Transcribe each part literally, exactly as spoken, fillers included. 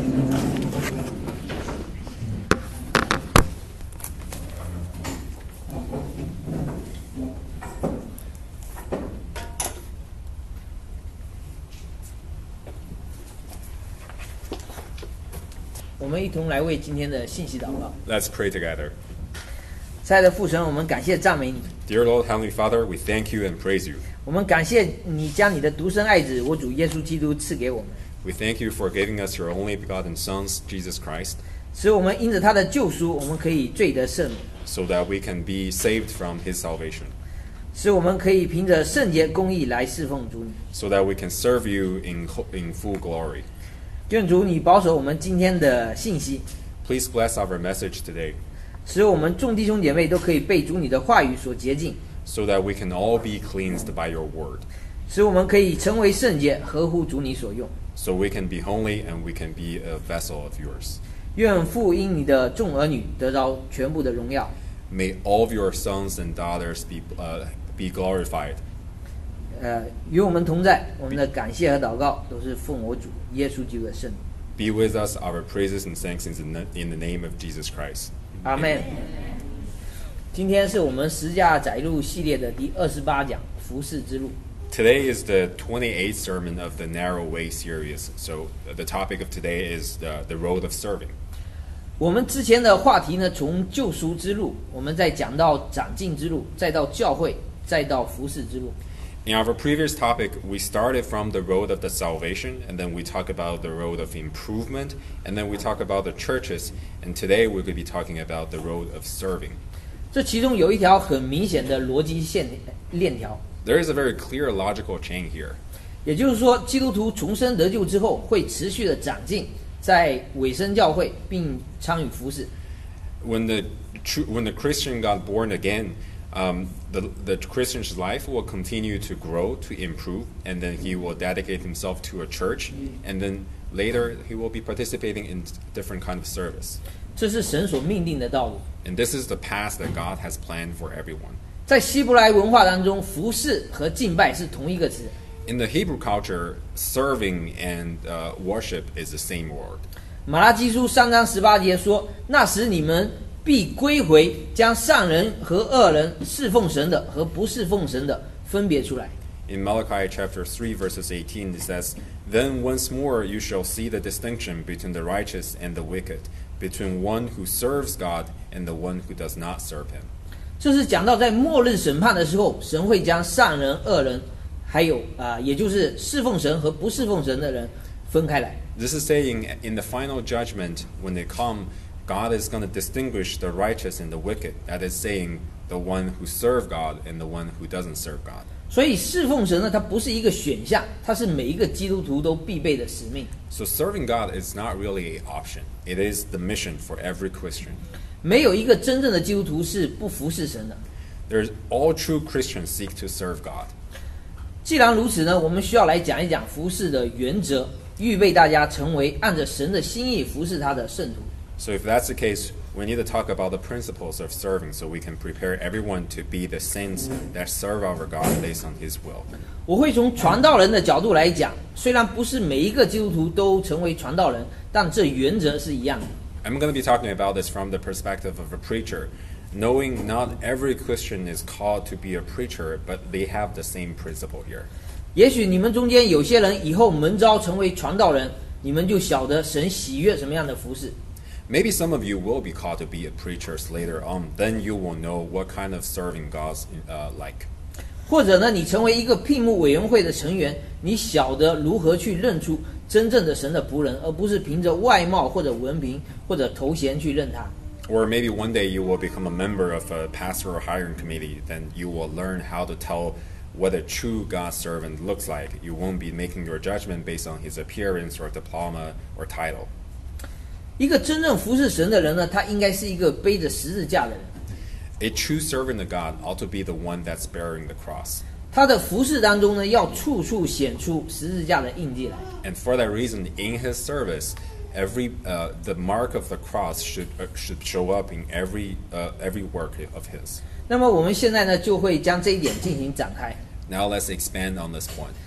我们一同来为今天的信息祷告。 Let's pray together. 亲爱的父神，我们感谢赞美你， Dear Lord, Heavenly Father, we thank you and praise you. 我们感谢你将你的独生爱子我主耶稣基督赐给我们， We thank you for giving us your only begotten Son, Jesus Christ, 使我们因着他的救赎，我们可以罪得赦免， so that we can be saved from his salvation, 使我们可以凭着圣洁公义来侍奉主你。 so that we can serve you in, in full glory. 愿主你保守我们今天的信息， Please bless our message today, 使我们众弟兄姐妹都可以被主你的话语所洁净， so that we can all be cleansed by your word, 使我们可以成为圣洁，合乎主你所用。 so we can be holy and we can be a vessel of yours. 愿父因你的众儿女得着全部的荣耀。 May all of your sons and daughters be, uh, be glorified. 呃，与我们同在，我们的感谢和祷告都是奉我主耶稣基督的圣名。 Be with us, our praises and thanks in the, in the name of Jesus Christ. 阿门。今天是我们十架载入系列的第二十八讲服侍之路。 Today is the twenty-eighth sermon of the Narrow Way series. So uh, the topic of today is the, the road of serving. 我们之前的话题呢，从救赎之路，我们再讲到长进之路，再到教会，再到服侍之路。 In our previous topic, we started from the road of the salvation, and then we talk about the road of improvement, and then we talk about the churches, and today we're going to be talking about the road of serving. 这其中有一条很明显的逻辑线链条， There is a very clear logical chain here. 也就是说，基督徒重生得救之后，会持续的长进，在委身教会，并参与服侍。 When the, tr- when the Christian got born again, Um, the, the Christian's life will continue to grow, to improve, and then he will dedicate himself to a church, and then later he will be participating in different kind of service. 这是神所命定的道路。 And this is the path that God has planned for everyone. 在希伯来文化当中，服侍和敬拜是同一个词。 In the Hebrew culture, serving and uh, worship is the same word. 马拉基书三章十八节说：“那时你们必归回，将善人和恶人、侍奉神的和不侍奉神的分别出来。” In Malachi chapter three verses eighteen, it says, "Then once more you shall see the distinction between the righteous and the wicked, between one who serves God and the one who does not serve him." 这是讲到在末日审判的时候，神会将善人、恶人，还有啊、呃，也就是侍奉神和不侍奉神的人分开来。 This is saying in the final judgment, when they come, God is going to distinguish the righteous and the wicked. That is saying the one who serve God and the one who doesn't serve God. 所以侍奉神呢，它不是一个选项，它是每一个基督徒都必备的使命。 So serving God is not really an option. It is the mission for every Christian. 没有一个真正的基督徒是不服侍神的。 There's all true Christians seek to serve God. 既然如此呢，我们需要来讲一讲服侍的原则，预备大家成为按着神的心意服侍他的圣徒。 So if that's the case, we need to talk about the principles of serving so we can prepare everyone to be the saints that serve our God based on His will. 我会从传道人的角度来讲，虽然不是每一个基督徒都成为传道人，但这原则是一样的。 I'm going to be talking about this from the perspective of a preacher, knowing not every Christian is called to be a preacher, but they have the same principle here. 也许你们中间有些人以后门召成为传道人，你们就晓得神喜悦什么样的服侍。 Maybe some of you will be called to be a preachers later on. Then you will know what kind of serving God's uh, like. 或者呢，你成为一个聘牧委员会的成员，你晓得如何去认出真正的神的仆人，而不是凭着外貌或者文凭或者头衔去认他。 Or maybe one day you will become a member of a pastoral hiring committee. Then you will learn how to tell what a true God servant looks like. You won't be making your judgment based on his appearance or diploma or title. 一个真正服侍神的人呢，他应该是一个背着十字架的人。 A true servant of God ought to be the one that's bearing the cross. 他的服侍当中呢，要处处显出十字架的印记来。 And for that reason, in his service, every uh, the mark of the cross should uh, should show up in every uh, every work of his. 那么我们现在呢，就会将这一点进行展开。 Now let's expand on this point.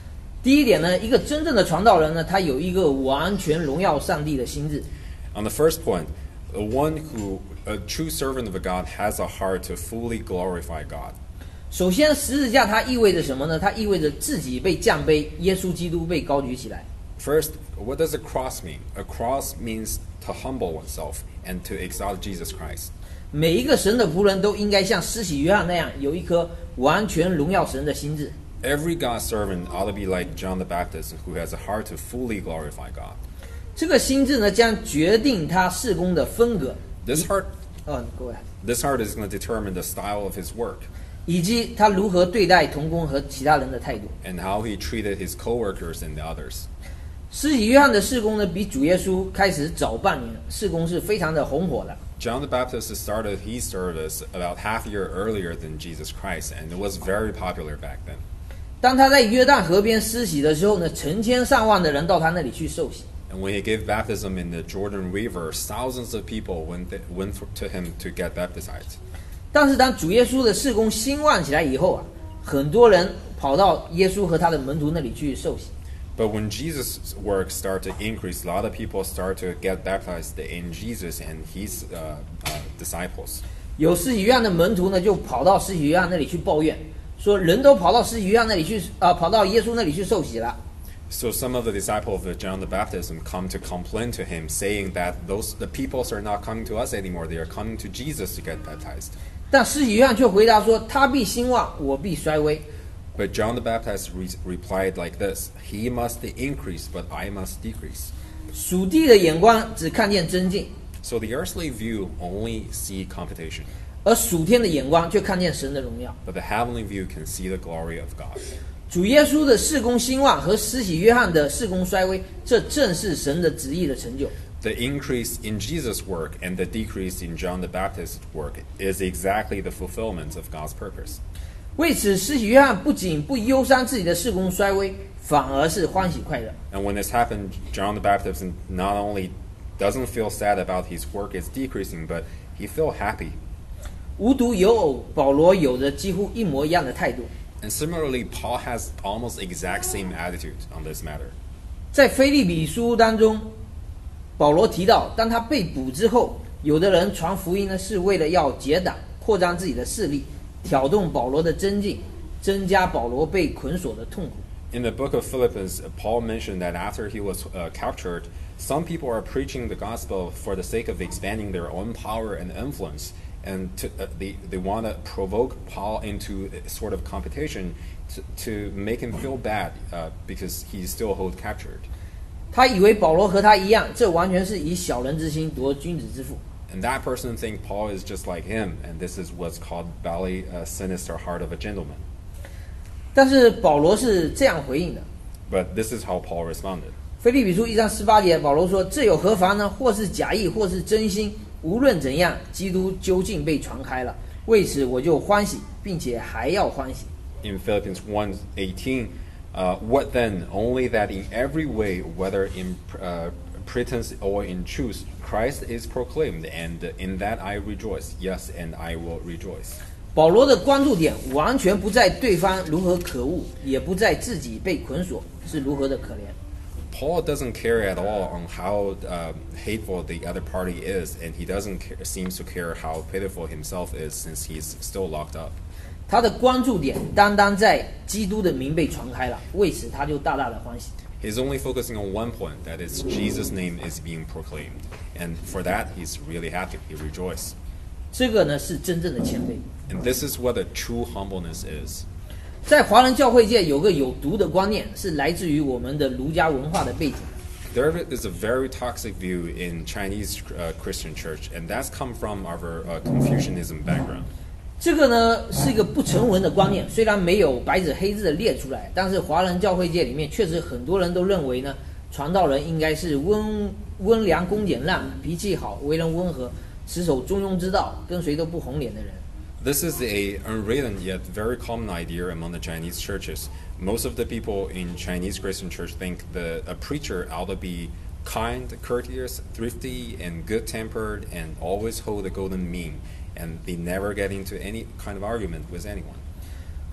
第一点呢，一个真正的传道人呢，他有一个完全荣耀上帝的心智。 On the first point, the one who, a true servant of God, has a heart to fully glorify God. 首先，十字架它意味着什么呢？它意味着自己被降卑，耶稣基督被高举起来。 First, what does a cross mean? A cross means to humble oneself and to exalt Jesus Christ. 每一个神的仆人都应该像施洗约翰那样，有一颗完全荣耀神的心智。 Every God servant ought to be like John the Baptist, who has a heart to fully glorify God. 这个心智呢，将决定他事工的风格。 This heart, 哦，各位， this heart is going to determine the style of his work 以及他如何对待同工和其他人的态度。 and how he treated his co-workers and the others. 施洗约翰的事工呢，比主耶稣开始早半年，事工是非常的红火的。 John the Baptist started his service about half a year earlier than Jesus Christ, and it was very popular back then. 当他在约旦河边施洗的时候呢，成千上万的人到他那里去受洗。 And when he gave baptism in the Jordan River, thousands of people went, went to him to get baptized. 但是当主耶稣的事工兴旺起来以后啊，很多人跑到耶稣和他的门徒那里去受洗。 But when Jesus' work started to increase, a lot of people started to get baptized in Jesus and his uh, uh, disciples. 有施洗约翰的门徒呢，就跑到施洗约翰那里去抱怨，说人都跑到施洗约翰那里去啊、呃，跑到耶稣那里去受洗了。 So some of the disciples of John the Baptist come to complain to him, saying that those the peoples are not coming to us anymore; they are coming to Jesus to get baptized. 但施洗约翰却回答说：“他必兴旺，我必衰微。” But John the Baptist re- replied like this: He must increase, but I must decrease. 属地的眼光只看见增进， So the earthly view only see competition, 而属天的眼光却看见神的荣耀。 but the heavenly view can see the glory of God. 主耶稣的事工兴旺和施洗约翰的事工衰微，这正是神的旨意的成就。 The increase in Jesus' work and the decrease in John the Baptist's work is exactly the fulfillment of God's purpose. 为此，施洗约翰不仅不忧伤自己的事工衰微，反而是欢喜快乐。 And when this happened, John the Baptist not only doesn't feel sad about his work is decreasing, but he feels happy. 无独有偶，保罗有着几乎一模一样的态度。 And similarly, Paul has almost exact same attitude on this matter. 在腓立比书当中，保罗提到，当他被捕之后，有的人传福音呢，是为了要结党，扩张自己的势力，挑动保罗的增进，增加保罗被捆锁的痛苦。 In the book of Philippians, Paul mentioned that after he was uh, captured, some people are preaching the gospel for the sake of expanding their own power and influence. And to, uh, they, they want to provoke Paul into a sort of competition to, to make him feel bad uh, because he's still hold captured. 他以为保罗和他一样，这完全是以小人之心夺君子之腹。 And that person thinks Paul is just like him, and this is what's called belly uh, sinister heart of a gentleman. 但是保罗是这样回应的： But this is how Paul responded. 腓立比书一章十八节，保罗说：“这有何妨呢？或是假意，或是真心，无论怎样，基督究竟被传开了。为此我就欢喜，并且还要欢喜。” In Philippians one eighteen, uh, what then? Only that in every way, whether in uh, pretense or in truth, Christ is proclaimed, and in that I rejoice. Yes, and I will rejoice. 保罗的关注点完全不在对方如何可恶，也不在自己被捆锁是如何的可怜。 Paul doesn't care at all on how uh, hateful the other party is, and he doesn't care, seems to care how pitiful himself is since he's still locked up. 他的关注点单单在基督的名被传开了，为此他就大大的欢喜。 He's only focusing on one point, that is Jesus' name is being proclaimed. And for that, he's really happy. He rejoices. 这个呢是真正的谦卑。 And this is what a true humbleness is. 在华人教会界有个有毒的观念，是来自于我们的儒家文化的背景。 There is a very toxic view in Chinese uh, Christian church, and that's come from our uh, Confucianism background. 这个呢是一个不成文的观念，虽然没有白纸黑字的列出来，但是华人教会界里面确实很多人都认为呢，传道人应该是温温良恭俭让，脾气好，为人温和，持守中庸之道，跟谁都不红脸的人。 This is a unwritten yet very common idea among the Chinese churches. Most of the people in Chinese Christian church think that a preacher ought to be kind, courteous, thrifty, and good-tempered, and always hold a golden mean, and they never get into any kind of argument with anyone.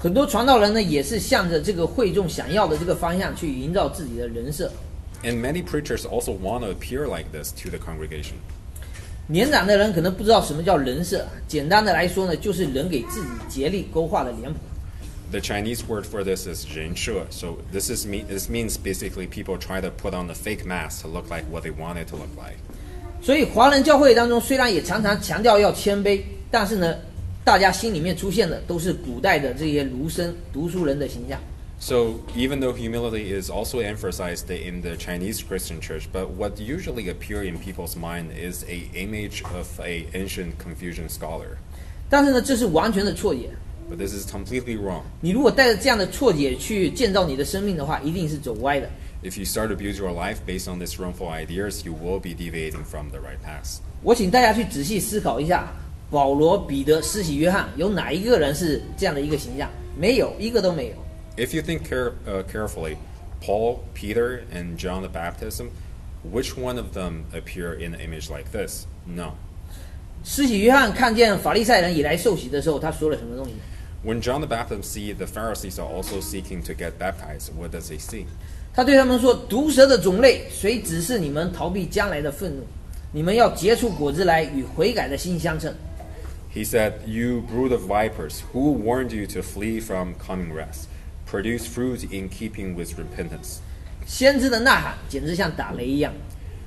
很多传道人呢，也是向着这个会众想要的这个方向去营造自己的人设。 And many preachers also want to appear like this to the congregation. 年长的人可能不知道什么叫人设，简单的来说呢，就是人给自己竭力勾画的脸谱。 The Chinese word for this is 人设. So this is me, this means basically people try to put on a fake mask to look like what they want it to look like. 所以华人教会当中虽然也常常强调要谦卑，但是呢，大家心里面出现的都是古代的这些儒生、读书人的形象。 So even though humility is also emphasized in the Chinese Christian church, but what usually appear in people's mind is a image of a ancient Confucian scholar. 但是呢，这是完全的错解。 But this is completely wrong. 你如果带着这样的错解去建造你的生命的话，一定是走歪的。 If you start to build your life based on these wrongful ideas, you will be deviating from the right path. 我请大家去仔细思考一下，保罗、彼得、施洗约翰有哪一个人是这样的一个形象？没有，一个都没有。 If you think care, uh, carefully, Paul, Peter, and John the Baptist, which one of them appear in an image like this? No. 施洗约翰看见法利赛人以来受洗的时候，他说了什么东西？ When John the Baptist see the Pharisees are also seeking to get baptized, what does he see? 他对他们说：“毒蛇的种类，谁指示你们逃避将来的愤怒？你们要结出果子来，与悔改的心相称。” He said, "You brood of vipers, who warned you to flee from coming wrath? Produce fruit in keeping with repentance." 先知的呐喊简直像打雷一样。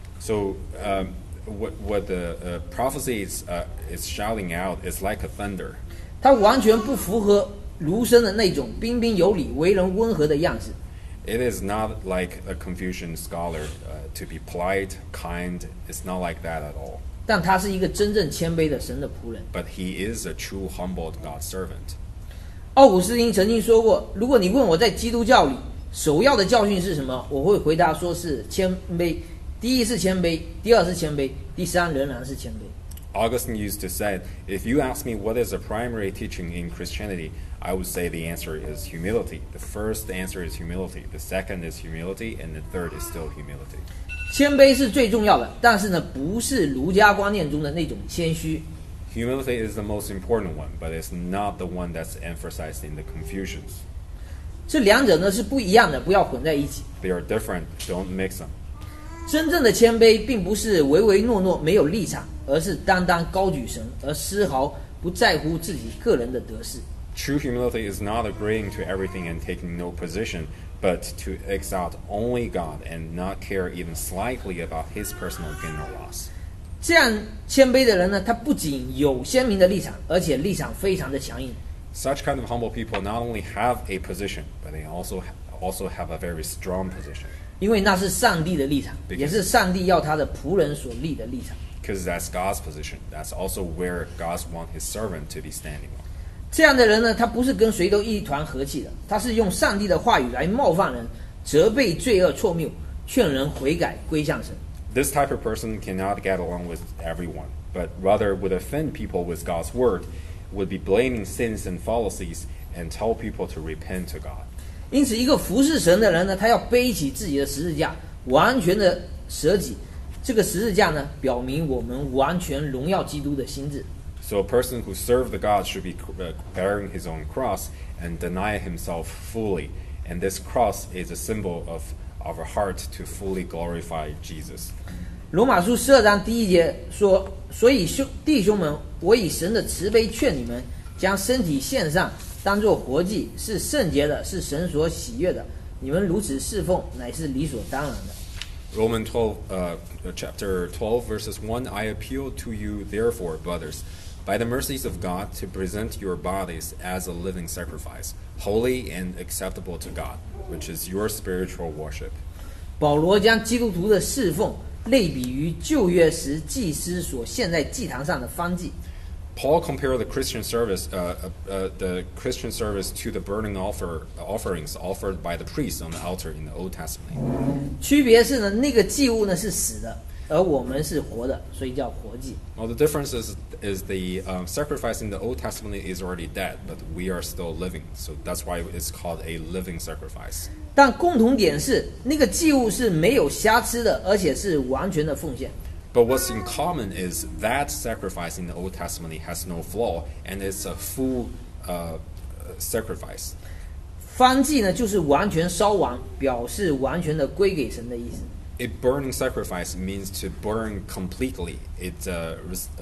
So um, what, what the uh, prophecy is, uh, is shouting out is like a thunder. 他完全不符合儒生的那种彬彬有礼、为人温和的样子。 It is not like a Confucian scholar uh, to be polite, kind. It's not like that at all. 但他是一个真正谦卑的神的仆人。 But he is a true humbled God servant. 奥古斯丁曾经说过：“如果你问我在基督教里首要的教训是什么，我会回答说是谦卑。第一是谦卑，第二是谦卑，第三仍然是谦卑。” Augustine used to say, if you ask me what is the primary teaching in Christianity, I would say the answer is humility. The first answer is humility. The second is humility, and the third is still humility. 谦卑是最重要的，但是呢，不是儒家观念中的那种谦虚。 Humility is the most important one, but it's not the one that's emphasized in the Confucians. 这两者呢是不一样的，不要混在一起。 They are different. Don't mix them. 真正的谦卑并不是唯唯诺诺、没有立场，而是单单高举神，而丝毫不在乎自己个人的得失。 True humility is not agreeing to everything and taking no position, but to exalt only God and not care even slightly about his personal gain or loss. 这样谦卑的人呢，他不仅有鲜明的立场，而且立场非常的强硬。 Such kind of humble people not only have a position, but they also also have a very strong position. 因为那是上帝的立场， Because- 也是上帝要他的仆人所立的立场。 Because that's God's position. That's also where God wants his servant to be standing on. 这样的人呢，他不是跟谁都一团和气的，他是用上帝的话语来冒犯人，责备罪恶错谬，劝人悔改归向神。 This type of person cannot get along with everyone, but rather would offend people with God's word, would be blaming sins and fallacies, and tell people to repent to God. 因此，一个服侍神的人呢，他要背起自己的十字架，完全的舍己。这个十字架呢，表明我们完全荣耀基督的心智。 So a person who serves the God should be uh, bearing his own cross and deny himself fully. And this cross is a symbol of our heart to fully glorify Jesus. 罗马书十二章第一节说：“所以兄弟兄们，我以神的慈悲劝你们，将身体献上，当作活祭，是圣洁的，是神所喜悦的。你们如此侍奉，乃是理所当然的。” Romans twelve, uh, chapter twelve, verses one, I appeal to you, therefore, brothers, by the mercies of God, to present your bodies as a living sacrifice, holy and acceptable to God, which is your spiritual worship. 保罗将基督徒的侍奉类比于旧约时祭司所献在祭坛上的燔祭。 Paul compared the Christian service, uh, uh, the Christian service to the burning offer, offerings offered by the priests on the altar in the Old Testament. 区别是呢，那个祭物呢是死的，而我们是活的，所以叫活祭。 Well, the difference is, is the um, sacrifice in the Old Testament is already dead, but we are still living. So that's why it's called a living sacrifice. 但共同点是，那个祭物是没有瑕疵的，而且是完全的奉献。 But what's in common is that sacrifice in the Old Testament has no flaw, and it's a full uh, sacrifice. 燔祭呢，就是完全烧完，表示完全的归给神的意思。 A burning sacrifice means to burn completely. It uh,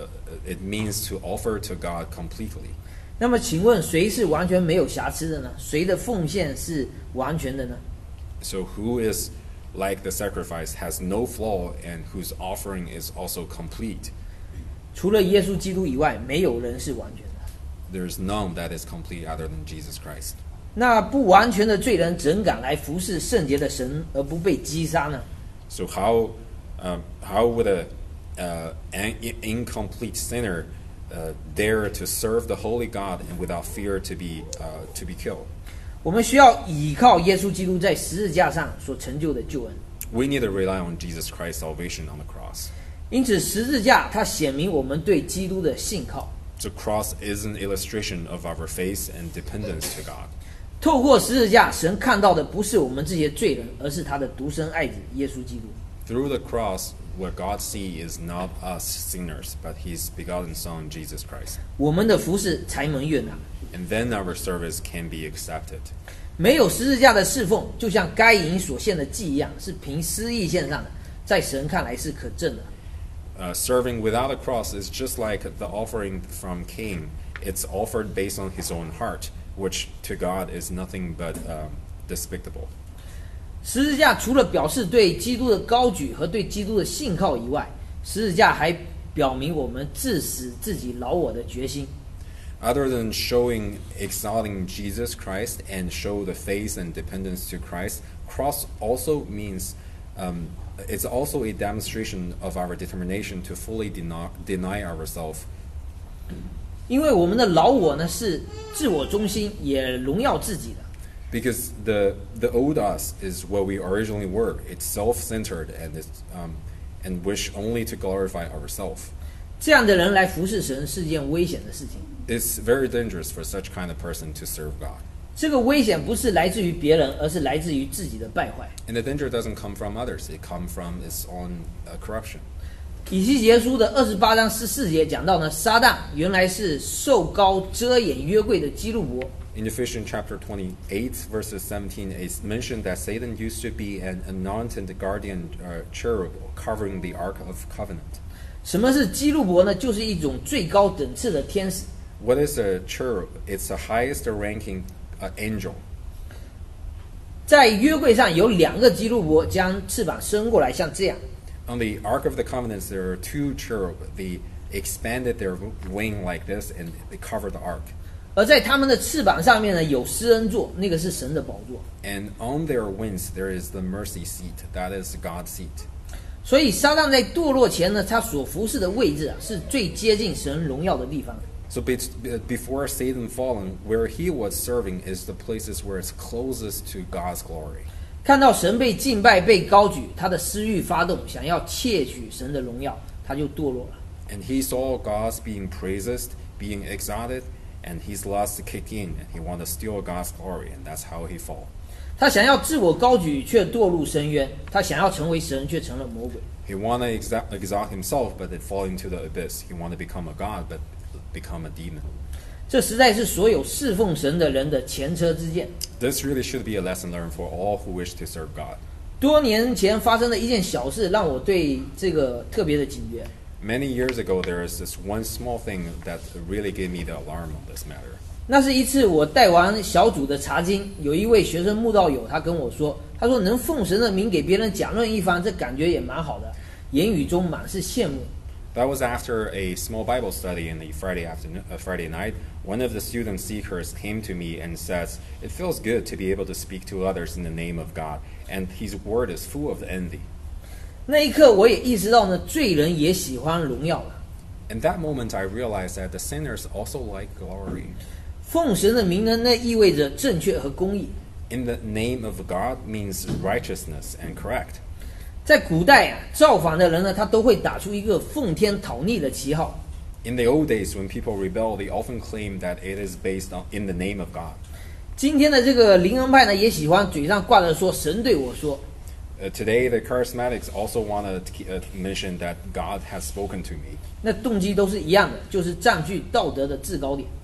it means to offer to God completely. 那么，请问谁是完全没有瑕疵的呢？谁的奉献是完全的呢？ So who is like the sacrifice, has no flaw, and whose offering is also complete? 除了耶稣基督以外，没有人是完全的。 There's none that is complete other than Jesus Christ. 那不完全的罪人怎敢来服侍圣洁的神而不被击杀呢？ So how um, how would a uh, an incomplete sinner uh, dare to serve the holy God and without fear to be uh, to be killed? 我们需要依靠耶稣基督在十字架上所成就的救恩。 We need to rely on Jesus Christ's salvation on the cross. 因此，十字架它显明我们对基督的信靠。 The cross is an illustration of our faith and dependence to God. 透过十字架，神看到的不是我们这些罪人，而是他的独生爱子耶稣基督。 Through the cross, what God sees is not us sinners, but His begotten Son, Jesus Christ. 我们的服事才能悦纳。 And then our service can be accepted. 没有十字架的侍奉，就像该隐所献的祭一样，是凭私意献上的，在神看来是可憎的。 Uh, serving without a cross is just like the offering from Cain. It's offered based on his own heart, which to God is nothing but um, despicable. 十字架除了表示对基督的高举和对基督的信靠以外，十字架还表明我们致死自己老我的决心。 Other than showing, exalting Jesus Christ and show the faith and dependence to Christ, cross also means um, it's also a demonstration of our determination to fully deny, deny ourselves. 因为我们的老我呢是自我中心，也荣耀自己的。 Because the the old us is what we originally were. It's self-centered and it's um, and wish only to glorify ourselves. 这样的人来服侍神是件危险的事情。 It's very dangerous for such kind of person to serve God. 这个危险不是来自于别人，而是来自于自己的败坏。 And the danger doesn't come from others. It comes from its own uh, corruption. 以西结书的二十八章十四节讲到呢，撒旦原来是受膏遮掩约柜的基路伯。 In Ephesians chapter twenty-eight, verses seventeen, it's mentioned that Satan used to be an anointed guardian uh, cherub covering the Ark of Covenant. 什么是基路伯呢？就是一种最高等次的天使。 What is a cherub? It's the highest ranking uh, angel. 在约柜上有两个基路伯将翅膀伸过来，像这样。 On the Ark of the Covenant, there are two cherub. They expanded their wing like this, and they covered the Ark. 而在他们的翅膀上面呢，有施恩座，那个是神的宝座。 And on their wings, there is the mercy seat. That is God's seat. 所以撒旦在堕落前呢，他所服侍的位置啊，是最接近神荣耀的地方。 So be- before Satan fallen, where he was serving is the places where it's closest to God's glory. 看到神被敬拜、被高举，他的私欲发动，想要窃取神的荣耀，他就堕落了。 And he saw God's being praised, being exalted, and his lust kicked in, and he wanted to steal God's glory, and that's how he fell. 他想要自我高举，却堕入深渊；他想要成为神，却成了魔鬼。 He wanted to exalt, exalt himself, but it fall into the abyss. He wanted to become a god, but become a demon. 这实在是所有侍奉神的人的前车之鉴。 This really should be a lesson learned for all who wish to serve God. 多年前发生的一件小事，让我对这个特别的警觉。 Many years ago, there is this one small thing that really gave me the alarm on this matter. 那是一次我带完小组的查经，有一位学生慕道友，他跟我说，他说能奉神的名给别人讲论一番，这感觉也蛮好的，言语中满是羡慕。 That was after a small Bible study in the Friday afternoon, uh, Friday night. One of the student seekers came to me and says, "It feels good to be able to speak to others in the name of God, and His word is full of envy." 那一刻，我也意识到呢，罪人也喜欢荣耀了。 In that moment, I realized that the sinners also like glory. 奉神的名呢，那意味着正确和公义。 In the name of God means righteousness and correct. 在古代啊，造反的人呢，他都会打出一个奉天讨逆的旗号。 In the old days, when people rebel, they often claim that it is based on in the name of God. 今天的这个灵恩派呢，也喜欢嘴上挂着说神对我说。 Uh, today, the charismatics also want to uh, mention that God has spoken to me. 那动机都是一样的，就是占据道德的制高点。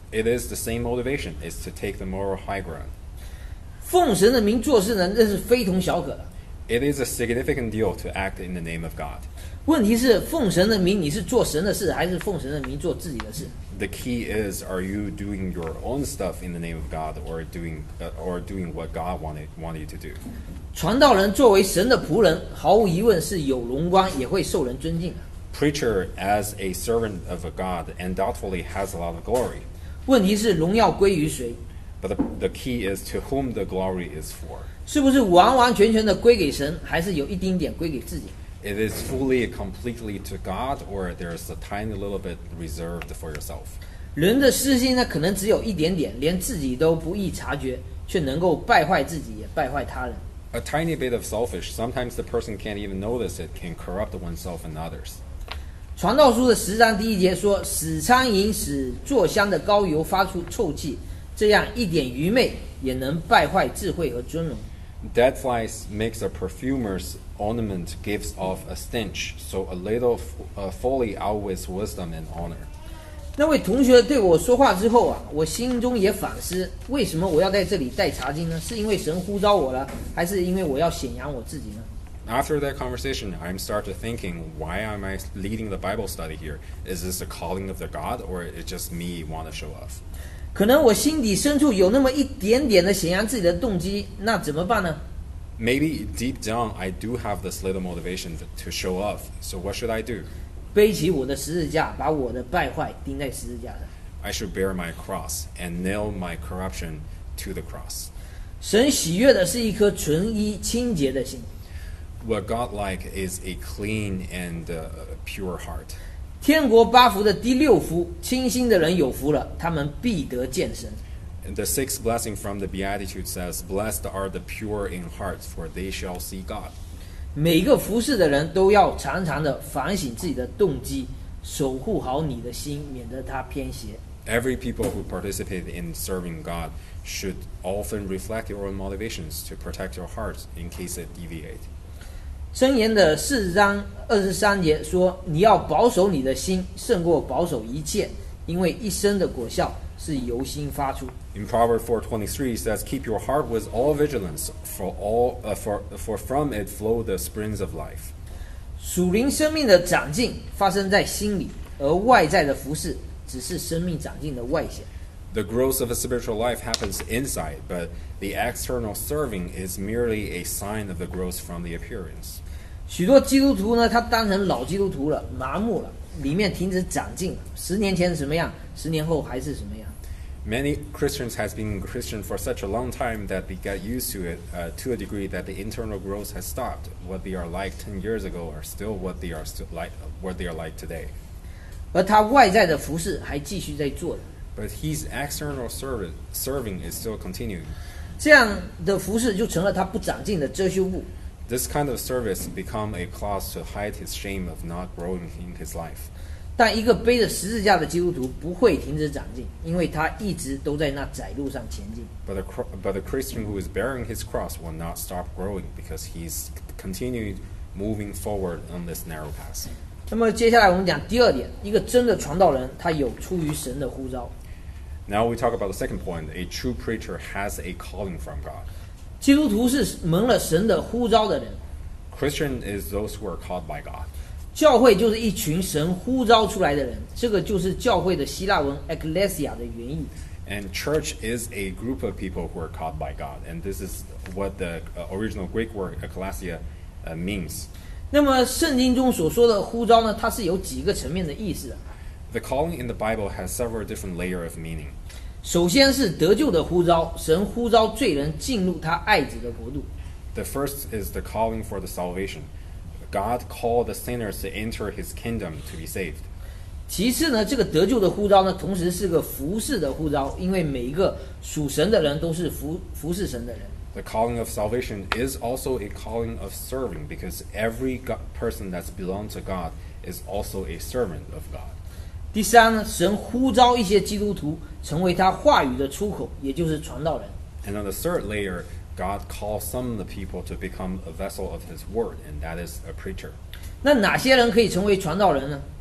it is the same motivation, is to take the moral high ground. 奉神的名做事呢，这是非同小可的。 It is a significant deal to act in the name of God. 问题是奉神的名，你是做神的事，还是奉神的名做自己的事？ The key is, are you doing your own stuff in the name of God, or doing uh, or doing what God wanted wanted you to do? 传道人作为神的仆人，毫无疑问是有荣光，也会受人尊敬的。 Preacher, as a servant of a God, undoubtedly has a lot of glory. 问题是荣耀归于谁？ But the, the key is to whom the glory is for. 是不是完完全全的归给神，还是有一丁点归给自己？ It is fully, completely to God, or there's a tiny little bit reserved for yourself. 人的私心呢，可能只有一点点，连自己都不易察觉，却能够败坏自己，也败坏他人。 A tiny bit of selfish, sometimes the person can't even notice it, can corrupt oneself and others. 传道书的十章第一节说：“使苍蝇使做香的膏油发出臭气，这样一点愚昧也能败坏智慧和尊荣。” Dead flies makes a perfumer's ornament gives off a stench, so a little uh, folly outweighs wisdom and honor. 那位同学对我说话之后啊，我心中也反思，为什么我要在这里带茶经呢？是因为神呼召我了，还是因为我要显扬我自己呢？ After that conversation, I'm started thinking, why am I leading the Bible study here? Is this a calling of the God, or is it just me want to show off? 可能我心底深处有那么一点点的显扬自己的动机，那怎么办呢？ Maybe deep down, I do have this little motivation to, to show off. So what should I do? 背起我的十字架，把我的败坏钉在十字架上。 I should bear my cross and nail my corruption to the cross. 神喜悦的是一颗纯一清洁的心。 What God like is a clean and uh, pure heart. 天国八福的第六福，清心的人有福了，他们必得见神。 And the sixth blessing from the Beatitude says, Blessed are the pure in heart, for they shall see God. 每个服侍的人都要常常的反省自己的动机，守护好你的心，免得它偏斜。 Every people who participate in serving God should often reflect your own motivations to protect your heart in case it deviate. 箴言的四章二十三节说：“你要保守你的心，胜过保守一切，因为一生的果效是由心发出。” In Proverbs four twenty-three, it says, Keep your heart with all vigilance, for, all, uh, for, for from it flow the springs of life. 属灵生命的长进发生在心里，而外在的服侍只是生命长进的外显。 The growth of a spiritual life happens inside, but the external serving is merely a sign of the growth from the appearance. 许多基督徒呢，他当成老基督徒了，麻木了，里面停止长进了。十年前什么样，十年后还是什么样。 Many Christians has been Christian for such a long time that they get used to it uh, to a degree that the internal growth has stopped. What they are like ten years ago are still what they are still like what they are like today. 而他外在的服侍还继续在做的。 But his external service serving is still continuing. 这样的服侍就成了他不长进的遮羞布。 This kind of service become a cause to hide his shame of not growing in his life. 但一个背着十字架的基督徒不会停止长进，因为他一直都在那窄路上前进。 But the, but the Christian who is bearing his cross will not stop growing because he's continued moving forward on this narrow path. 那么接下来我们讲第二点，一个真的传道人，他有出于神的呼召。 Now we talk about the second point. A true preacher has a calling from God. 基督徒是蒙了神的呼召的人， Christian is those who are called by God. 教会就是一群神呼召出来的人，这个就是教会的希腊文 ekklesia 的原意。 And church is a group of people who are called by God. And this is what the uh, original Greek word ekklesia uh, means. 那么圣经中所说的呼召呢，它是有几个层面的意思的。 The calling in the Bible has several different layers of meaning. 首先是得救的呼召，神呼召罪人进入他爱子的国度。 The first is the calling for the salvation. God called the sinners to enter his kingdom to be saved. 其次呢，这个得救的呼召呢，同时是个服侍的呼召，因为每一个属神的人都是服服侍神的人。 The calling of salvation is also a calling of serving because every God, person that's belongs to God is also a servant of God. 第三呢，神呼召一些基督徒成为他话语的出口，也就是传道人。 And on the third layer, God calls some of the people to become a vessel of his word, and that is a preacher. 那哪些人可以成为传道人呢？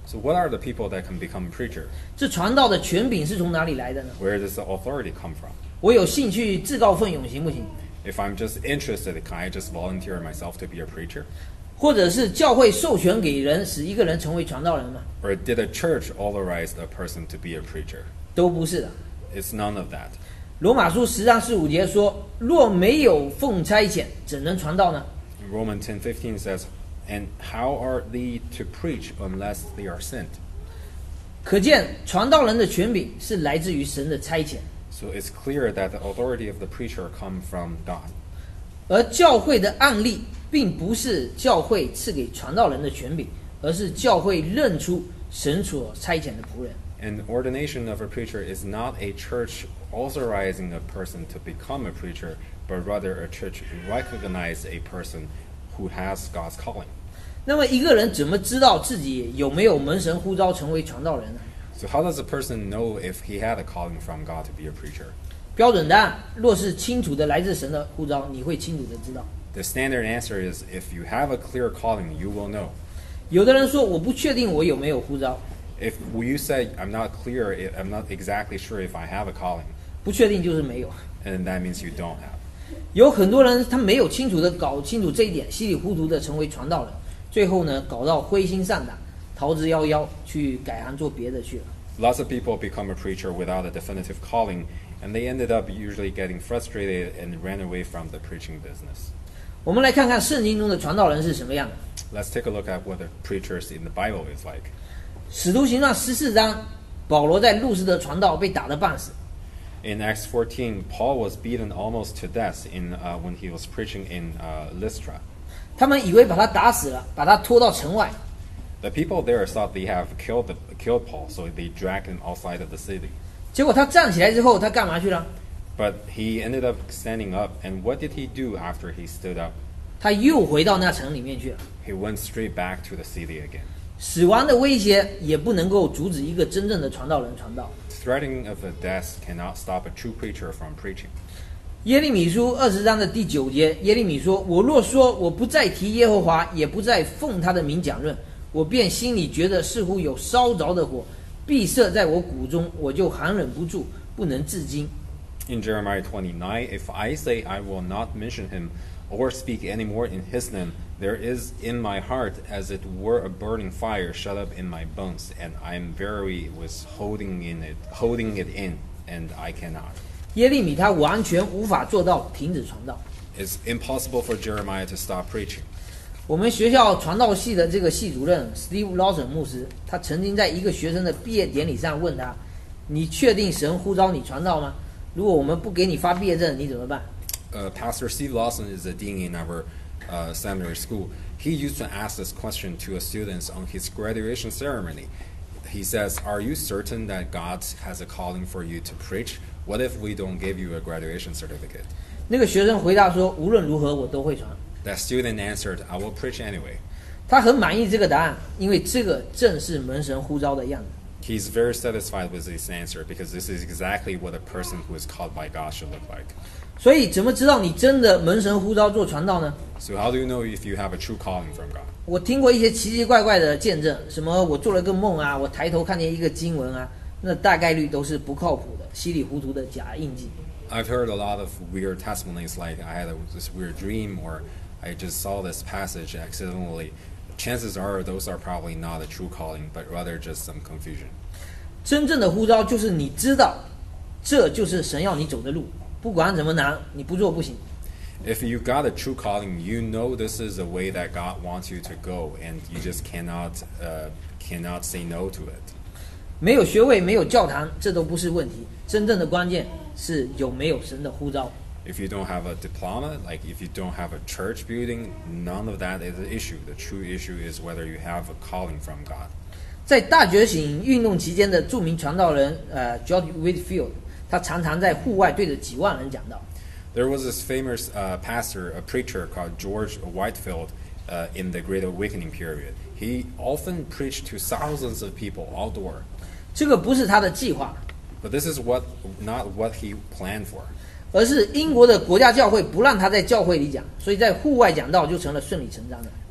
So what are the people that can become a preacher? 这传道的权柄是从哪里来的呢？ Where does the authority come from? 我有兴趣自告奋勇行不行？ If I'm just interested, can I just volunteer myself to be a preacher? 或者是教会授权给人，使一个人成为传道人吗？ Or did a church authorize a person to be a preacher? 都不是的。 It's none of that. 罗马书十章十五节说：“若没有奉差遣，怎能传道呢？” Romans ten fifteen says, "And how are they to preach unless they are sent?" 可见传道人的权柄是来自于神的差遣， So it's clear that the authority of the preacher come from God. 而教会的案例并不是教会赐给传道人的权柄，而是教会认出神所差遣的仆人。 And ordination of a preacher is not a church authorizing a person to become a preacher, but rather a church recognize a person who has God's calling. 那么一个人怎么知道自己有没有蒙神呼召成为传道人呢？ So how does a person know if he had a calling from God to be a preacher? 标准答案，若是清楚的来自神的呼召，你会清楚的知道。 The standard answer is if you have a clear calling, you will know. 有的人说我不确定我有没有呼召， If you say, I'm not clear, I'm not exactly sure if I have a calling, 不确定就是没有。 and that means you don't have. 有很多人他没有清楚的搞清楚这一点，稀里糊涂的成为传道人，最后呢搞到灰心丧胆，逃之夭夭，去改行做别的去了。 Lots of people become a preacher without a definitive calling, and they ended up usually getting frustrated and ran away from the preaching business. 我们来看看圣经中的传道人是什么样的。 Let's take a look at what the preachers in the Bible is like. 使徒行传十四章，保罗在路斯德传道，被打得半死。 In Acts fourteen, Paul was beaten almost to death in uh, when he was preaching in uh, Lystra. 他们以为把他打死了，把他拖到城外。 The people there thought they have killed the, killed Paul, so they dragged him outside of the city. 结果他站起来之后，他干嘛去了？ But he ended up standing up, and what did he do after he stood up? 他又回到那城里面去了。 He went straight back to the city again. 死亡的威胁也不能够阻止一个真正的传道人传道。 Threatening of a death cannot stop a true preacher from preaching. 耶利米书二十章的第九节，耶利米说：“我若说我不再提耶和华，也不再奉他的名讲论，我便心里觉得似乎有烧着的火，必射在我骨中，我就含忍不住，不能自禁。” In Jeremiah twenty-nine, if I say I will not mention him or speak any more in his name, there is in my heart as it were a burning fire shut up in my bones, and I am very with holding in it, holding it in, and I cannot. 耶利米他完全无法做到停止传道。 It's impossible for Jeremiah to stop preaching. 我们学校传道系的这个系主任 Steve Lawson 牧师，他曾经在一个学生的毕业典礼上问他：“你确定神呼召你传道吗？如果我们不给你发毕业证，你怎么办？” Uh, Pastor Steve Lawson is a dean in our uh, seminary school. He used to ask this question to his students on his graduation ceremony. He says, "Are you certain that God has a calling for you to preach? What if we don't give you a graduation certificate?" 那个学生回答说：“无论如何，我都会传。” That student answered, "I will preach anyway." 他很满意这个答案，因为这个正是门神呼召的样子。 He's very satisfied with this answer because this is exactly what a person who is called by God should look like. 所以，怎么知道你真的门神呼召做传道呢？ So how do you know if you have a true calling from God? 我听过一些奇奇怪怪的见证，什么我做了个梦啊，我抬头看见一个经文啊，那大概率都是不靠谱的、稀里糊涂的假印记。 I've heard a lot of weird testimonies like I had a, this weird dream or I just saw this passage accidentally. Chances are those are probably not a true calling, but rather just some confusion. 真正的呼召就是你知道，这就是神要你走的路，不管怎么难，你不做不行。 If you got a true calling, you know this is the way that God wants you to go, and you just cannot uh, cannot say no to it. 没有学位，没有教堂，这都不是问题。真正的关键是有没有神的呼召。 If you don't have a diploma, like if you don't have a church building, none of that is the issue. The true issue is whether you have a calling from God. 在大觉醒运动期间的著名传道人呃 George Whitefield， 他常常在户外对着几万人讲道。 There was this famous uh, pastor, a preacher called George Whitefield uh, in the Great Awakening period. He often preached to thousands of people outdoor. 这个不是他的计划， But this is what not what he planned for. 而是英国的国家教会不让他在教会里讲，所以在户外讲道就成了顺理成章的。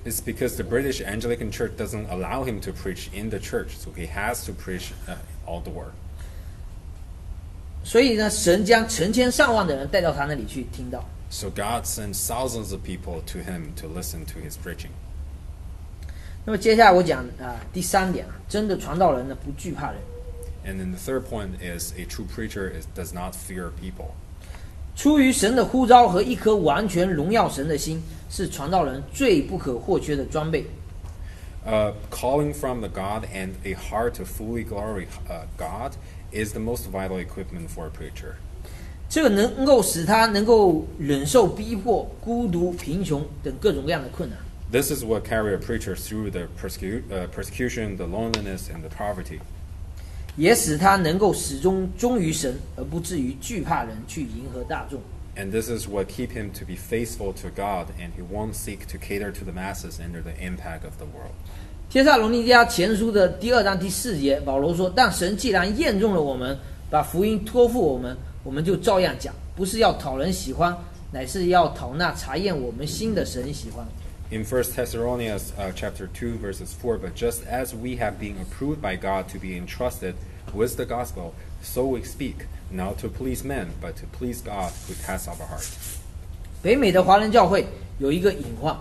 It's because the British Anglican Church doesn't allow him to preach in the church, so he has to preach uh, outdoor. 所以呢，神将成千上万的人带到他那里去听到。 So God sends thousands of people to him to listen to his preaching. 那么接下来我讲啊、呃、第三点啊，真的传道人呢不惧怕人。 And then the third point is a true preacher is, does not fear people. 出于神的呼召和一颗完全荣耀神的心，是传道人最不可或缺的装备。 Uh, calling from the God and a heart to fully glory uh, God is the most vital equipment for a preacher. 这个能够使他能够忍受逼迫、孤独、贫穷等各种各样的困难。 This is what carry a preacher through the persecu- uh, persecution, the loneliness, and the poverty. 也使他能够始终忠于神，而不至于惧怕人去迎合大众。 And this is what keep him to be faithful to God, and he won't seek to cater to the masses under the impact of the world. 帖撒罗尼迦前书的第二章第四节，保罗说：“但神既然验中了我们，把福音托付我们，我们就照样讲，不是要讨人喜欢，乃是要讨那查验我们心的神喜欢。” In First Thessalonians uh, chapter two verses four, but just as we have been approved by God to be entrusted with the gospel, so we speak, not to please men, but to please God who tests our heart. 北美的华人教会有一个隐患。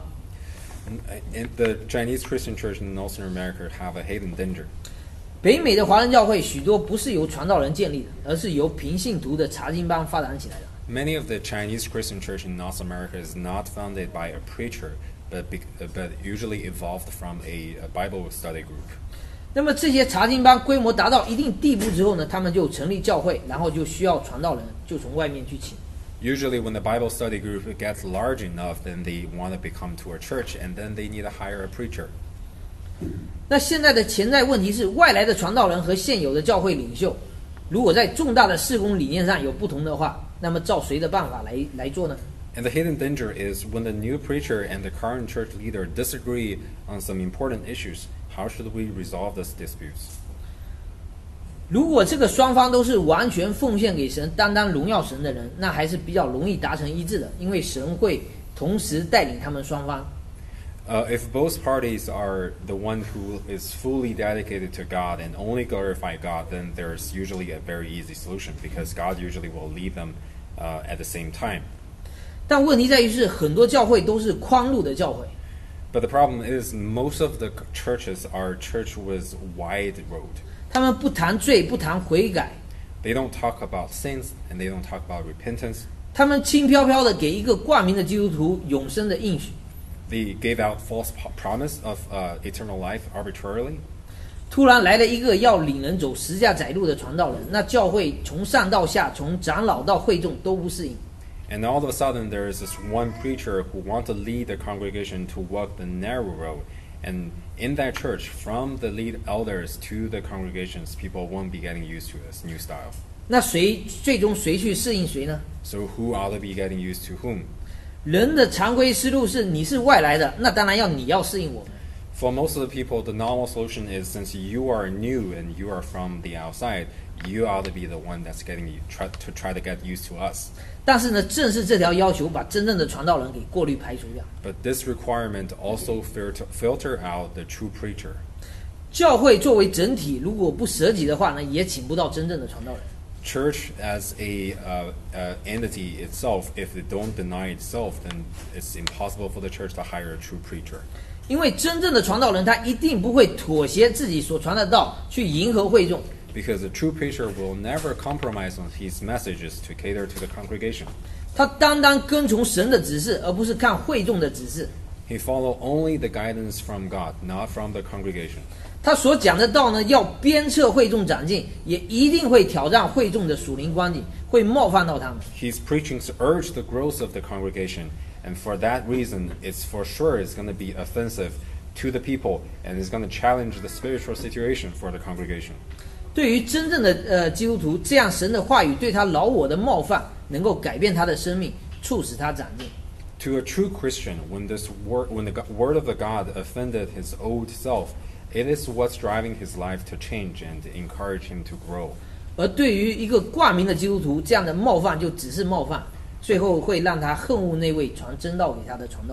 And the Chinese Christian church in Northern America have a hidden danger. 北美的华人教会许多不是由传道人建立的，而是由平信徒的查经班发展起来的。 Many of the Chinese Christian church in North America is not founded by a preacher, but be, but usually evolved from a, a Bible study group. 那么这些查经班规模达到一定地步之后呢，他们就成立教会，然后就需要传道人，就从外面去请。 Usually when the Bible study group gets large enough, then they want to become to a church, and then they need to hire a preacher. 那现在的潜在问题是，外来的传道人和现有的教会领袖，如果在重大的事工理念上有不同的话，那么照谁的办法来来做呢？ And the hidden danger is when the new preacher and the current church leader disagree on some important issues, how should we resolve these disputes? 如果这个双方都是完全奉献给神、单单荣耀神的人，那还是比较容易达成一致的，因为神会同时带领他们双方。 Uh, if both parties are the one who is fully dedicated to God and only glorify God, then there's usually a very easy solution because God usually will lead them uh, at the same time. 但问题在于是，很多教会都是宽路的教会。 But the problem is most of the churches are church with wide road. 他们不谈罪，不谈悔改。 They don't talk about sins and they don't talk about repentance. 他们轻飘飘的给一个挂名的基督徒永生的应许。 They gave out false promise of uh, eternal life arbitrarily. 突然来了一个要领人走十架窄路的传道人，那教会从上到下，从长老到会众都不适应。 And all of a sudden there is this one preacher who wants to lead the congregation to walk the narrow road. And in that church, from the lead elders to the congregations, people won't be getting used to this new style. 那谁最终谁去适应谁呢？ So who ought to be getting used to whom? 人的常规思路是你是外来的，那当然要你要适应我们。 For most of the people, the normal solution is since you are new and you are from the outside, you ought to be the one that's getting you try, to try to get used to us. 但是呢，正是这条要求把真正的传道人给过滤排除掉。 But this requirement also filter, filter out the true preacher. 教会作为整体，如果不舍己的话呢，也请不到真正的传道人。 Church as a uh, uh, entity itself, if it don't deny itself, then it's impossible for the church to hire a true preacher. 因为真正的传道人，他一定不会妥协自己所传的道，去迎合会众。 Because the true preacher will never compromise on his messages to cater to the congregation. 他单单跟从神的指示，而不是看会众的指示。 He follow only the guidance from God, not from the congregation. 他所讲的道呢，要鞭策会众长进，也一定会挑战会众的属灵观点，会冒犯到他们。 He's preaching to urge the growth of the congregation, and for that reason, it's for sure it's going to be offensive to the people, and it's going to challenge the spiritual situation for the congregation. 对于真正的呃基督徒，这样神的话语对他老我的冒犯，能够改变他的生命，促使他长进。 To a true Christian, when this word, when the word of the God offended his old self, it is what's driving his life to change and encourage him to grow. 而对于一个挂名的基督徒，这样的冒犯就只是冒犯，最后会让他恨恶那位传真道给他的传道人。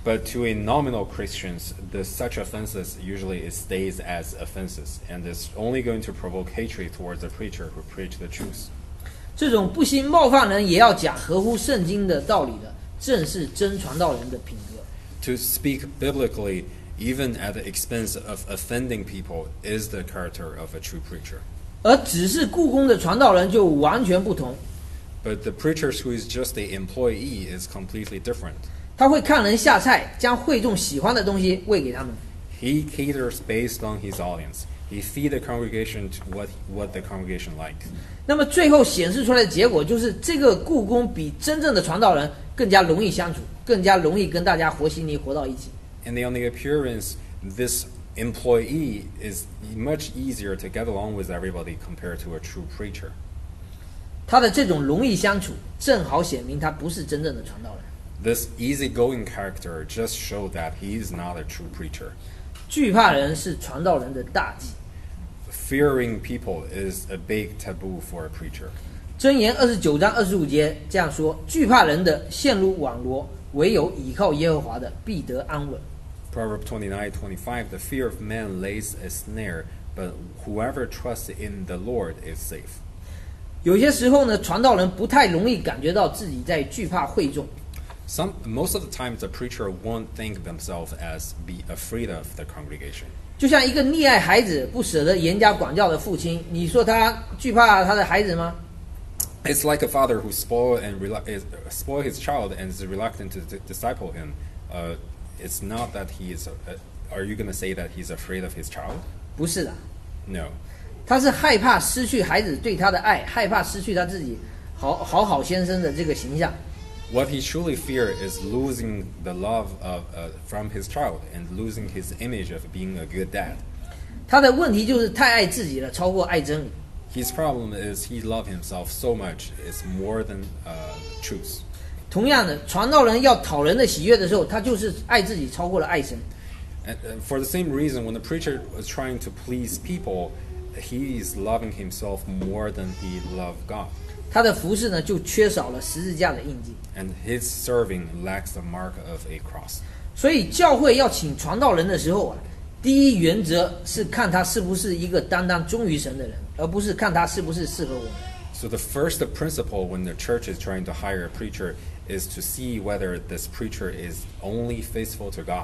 But to a nominal Christians, the such offenses usually it stays as offenses, and is only going to provoke hatred towards the preacher who preach the truth. 这种不惜冒犯人也要讲合乎圣经的道理的，正是真传道人的品格。 To speak biblically, even at the expense of offending people, is the character of a true preacher. 而只是雇工的传道人就完全不同， But the preacher who is just the employee is completely different. 他会看人下菜，将会众喜欢的东西喂给他们。 He caters based on his audience. He feeds the congregation to what, what the congregation likes. 那么最后显示出来的结果就是，这个雇工比真正的传道人更加容易相处，更加容易跟大家和稀泥活到一起。 And on the appearance, this employee is much easier to get along with everybody compared to a true preacher. 他的这种容易相处，正好显明他不是真正的传道人。 This easygoing character just showed that he is not a true preacher. 惧怕人是传道人的大忌。 Fearing people is a big taboo for a preacher. 箴言二十九章二十五节这样说：惧怕人的陷入网罗，唯有倚靠耶和华的必得安稳。 Proverbs twenty-nine twenty-five, the fear of man lays a snare, but whoever trusts in the Lord is safe. 有些时候呢，传道人不太容易感觉到自己在惧怕会众。 Some, most of the time, the preacher won't think themselves as be afraid of the congregation. 就像一个溺爱孩子、不舍得严加管教的父亲，你说他惧怕他的孩子吗？ It's like a father who spoil and relu- is, uh, spoil his child and is reluctant to d- disciple him. Uh, it's not that he is. Uh, are you going to say that he's afraid of his child? 不是的， No. 他是害怕失去孩子对他的爱，害怕失去他自己好好好先生的这个形象。 What he truly fears is losing the love of, uh, from his child and losing his image of being a good dad. 他的问题就是太爱自己了，超过爱真理。 His problem is he loves himself so much, it's more than uh, truth. 同样的，传道人要讨人的喜悦的时候，他就是爱自己超过了爱神。 And uh, for the same reason, when the preacher was trying to please people, he is loving himself more than he loved God. 他的服侍呢，就缺少了十字架的印记。 And his serving lacks the mark of a cross. 所以教会要请传道人的时候啊，第一原则是看他是不是一个单单忠于神的人，而不是看他是不是适合我们。 So the first principle when the church is trying to hire a preacher is to see whether this preacher is only faithful to God.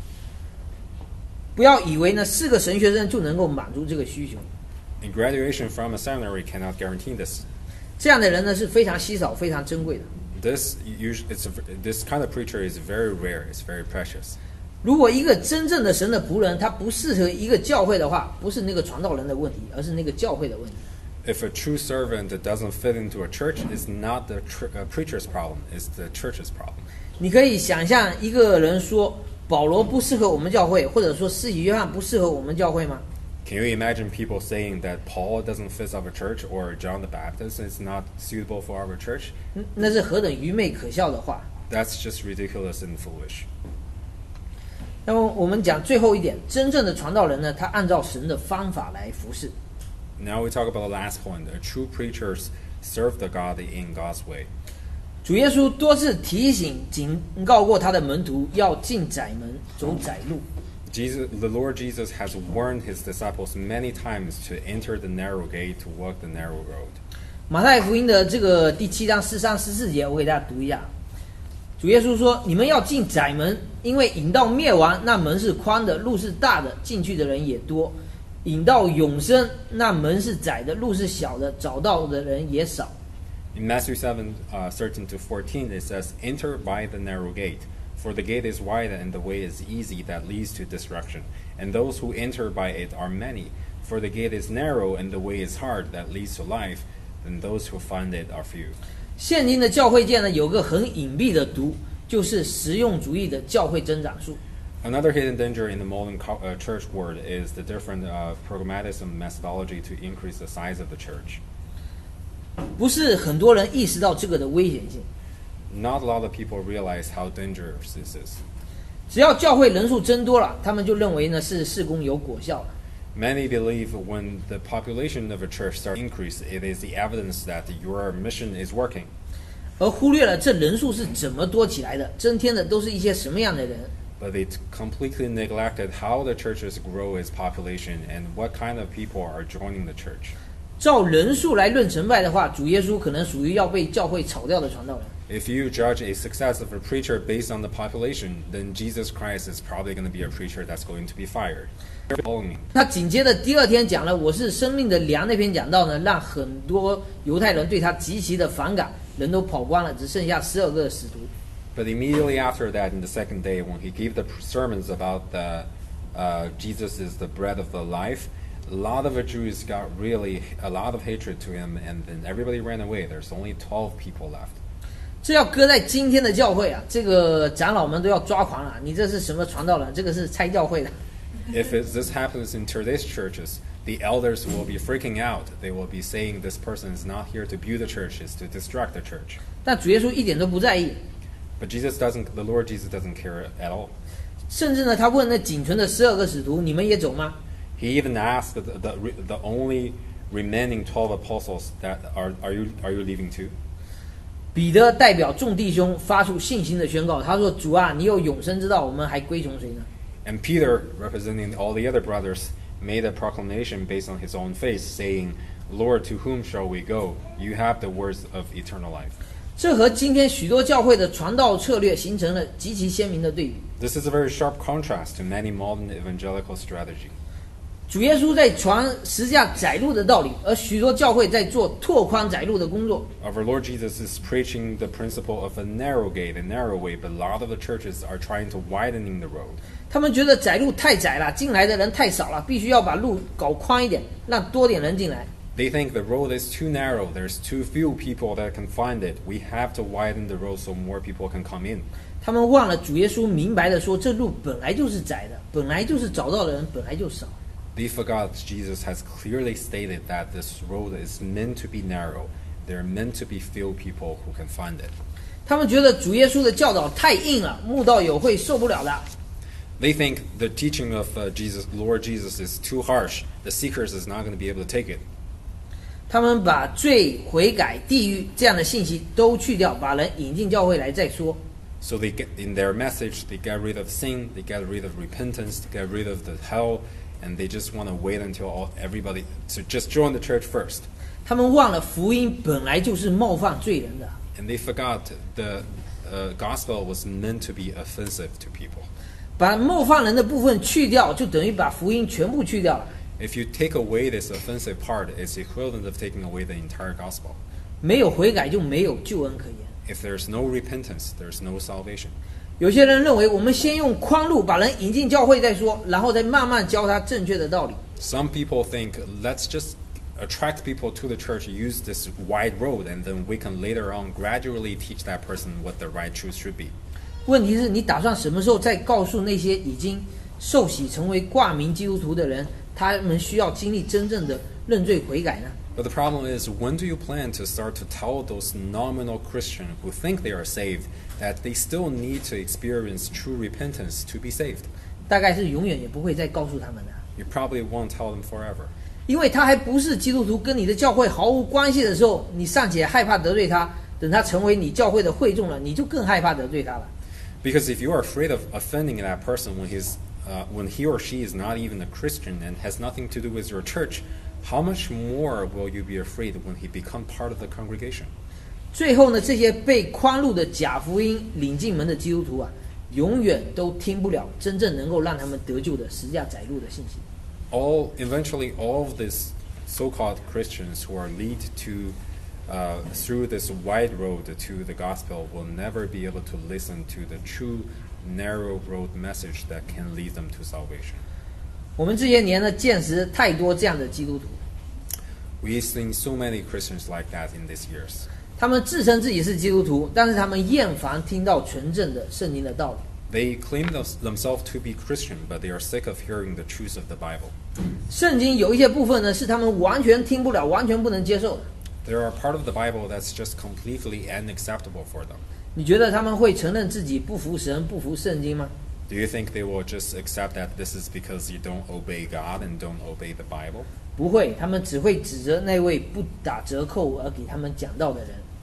不要以为呢四个神学生就能够满足这个需求， And graduation from a seminary cannot guarantee this. 这样的人呢是非常稀少、非常珍贵的。 This usually, it's a, this kind of preacher is very rare. It's very precious. 如果一个真正的神的仆人，他不适合一个教会的话，不是那个传道人的问题，而是那个教会的问题。 If a true servant doesn't fit into a church, it's not the tr- uh, preacher's problem. It's the church's problem. 你可以想象一个人说保罗不适合我们教会，或者说施洗约翰不适合我们教会吗？ Can you imagine people saying that Paul doesn't fit our church or John the Baptist is not suitable for our church? 那是何等愚昧可笑的话。 That's just ridiculous and foolish. 那么我们讲最后一点，真正的传道人呢，他按照神的方法来服侍。 Now we talk about the last point. A true preachers serve the God in God's way. 主耶稣多次提醒、警告过他的门徒要进窄门，走窄路。 Jesus, the Lord Jesus has warned his disciples many times to enter the narrow gate, to walk the narrow road. 马太福音的这个第七章十三、十四节，我给大家读一下。主耶稣说：“你们要进窄门，因为引到灭亡，那门是宽的，路是大的，进去的人也多；引到永生，那门是窄的，路是小的，找到的人也少。” In Matthew seven, uh, thirteen to fourteen, it says, "Enter by the narrow gate, for the gate is wide and the way is easy that leads to destruction, and those who enter by it are many. For the gate is narrow and the way is hard that leads to life, and those who find it are few." 现今的教会界呢，有个很隐蔽的毒，就是实用主义的教会增长术。 Another hidden danger in the modern co- uh, church world is the different uh, pragmatism methodology to increase the size of the church. 不是很多人意识到这个的危险性。 Not a lot of people realize how dangerous this is. 只要教会人数增多了，他们就认为呢是事工有果效了。 Many believe when the population of a church starts to increase, it is the evidence that your mission is working. 而忽略了这人数是怎么多起来的，增添的都是一些什么样的人。 But they completely neglected how the churches grow its population and what kind of people are joining the church. 照人数来论成败的话，主耶稣可能属于要被教会炒掉的传道人。 If you judge a success of a preacher based on the population, then Jesus Christ is probably going to be a preacher that's going to be fired. 他紧接着第二天讲了我是生命的粮那篇讲道呢，让很多犹太人对他极其的反感，人都跑光了，只剩下十二个使徒。 But immediately after that, in the second day, when he gave the sermons about the, uh, Jesus is the bread of the life, a lot of the Jews got really a lot of hatred to him, and then everybody ran away. There's only twelve people left. 这要搁在今天的教会啊，这个长老们都要抓狂了。你这是什么传道人？这个是拆教会的。 If it, this happens in today's churches, the elders will be freaking out. They will be saying this person is not here to build the church, is to destruct the church. 但主耶稣一点都不在意。 But Jesus doesn't. The Lord Jesus doesn't care at all. 甚至呢，他问那仅存的十二个使徒：“你们也走吗？” He even asked the, the, the only remaining twelve apostles that are are you are you leaving too? 彼得代表众弟兄发出信心的宣告，他说：“主啊，你有永生之道，我们还归从谁呢？” And Peter, representing all the other brothers, made a proclamation based on his own faith, saying, "Lord, to whom shall we go? You have the words of eternal life." 这和今天许多教会的传道策略形成了极其鲜明的对比。 This is a very sharp contrast to many modern evangelical strategy. 主耶稣在传十字架窄路的道理，而许多教会在做拓宽窄路的工作。 Our Lord Jesus is preaching the principle of a narrow gate, a narrow way, but a lot of the churches are trying to widening the road. 他们觉得窄路太窄了，进来的人太少了，必须要把路搞宽一点，让多点人进来。 They think the road is too narrow. There's too few people that can find it. We have to widen the road so more people can come in. 他们忘了主耶稣明白的说，这路本来就是窄的，本来就是找到的人本来就少。 They forgot Jesus has clearly stated that this road is meant to be narrow. There are meant to be few people who can find it. 他们觉得主耶稣的教导太硬了，慕道友会受不了的。 They think the teaching of uh, Jesus, Lord Jesus, is too harsh. The seekers is not going to be able to take it. 他们把罪、悔改、地狱这样的信息都去掉，把人引进教会来再说。 So they get in their message, they get rid of sin, they get rid of repentance, they get rid of the hell, and they just want to wait until all, everybody to just join the church first. 他们忘了福音本来就是冒犯罪人的。 And they forgot the uh, gospel was meant to be offensive to people. 把冒犯人的部分去掉，就等于把福音全部去掉了。 If you take away this offensive part, it's equivalent of taking away the entire gospel. 没有悔改就没有救恩可言。 If there's no repentance, there's no salvation. 有些人认为，我们先用宽路把人引进教会再说，然后再慢慢教他正确的道理。 Some people think, let's just attract people to the church, use this wide road, and then we can later on gradually teach that person what the right truth should be. 问题是你打算什么时候再告诉那些已经受洗成为挂名基督徒的人，他们需要经历真正的认罪悔改呢？ But the problem is, when do you plan to start to tell those nominal Christians who think they are saved that they still need to experience true repentance to be saved? 大概是永远也不会再告诉他们的。 You probably won't tell them forever. 因为他还不是基督徒，跟你的教会毫无关系的时候，你尚且害怕得罪他，等他成为你教会的会众了，你就更害怕得罪他了。 Because if you are afraid of offending that person when he's uh, when he or she is not even a Christian and has nothing to do with your church, how much more will you be afraid when he become part of the congregation? 最后呢，这些被宽路的假福音领进门的基督徒啊，永远都听不了真正能够让他们得救的十字架窄路的信息。 All eventually, all of these so-called Christians who are lead to uh, through this wide road to the gospel will never be able to listen to the true narrow road message that can lead them to salvation. 我们这些年呢，见识太多这样的基督徒， We've seen so many Christians like that in these years. 他们自称自己是基督徒，但是他们厌烦听到纯正的圣经的道理。 They claim themselves to be Christian, but they are sick of hearing the truth of the Bible. 圣经有一些部分呢，是他们完全听不了、完全不能接受的。 There are part of the Bible that's just completely unacceptable for them. 你觉得他们会承认自己不服神、不服圣经吗？ Do you think they will just accept that this is because you don't obey God and don't obey the Bible? 不会，他们只会指责那位不打折扣而给他们讲道的人。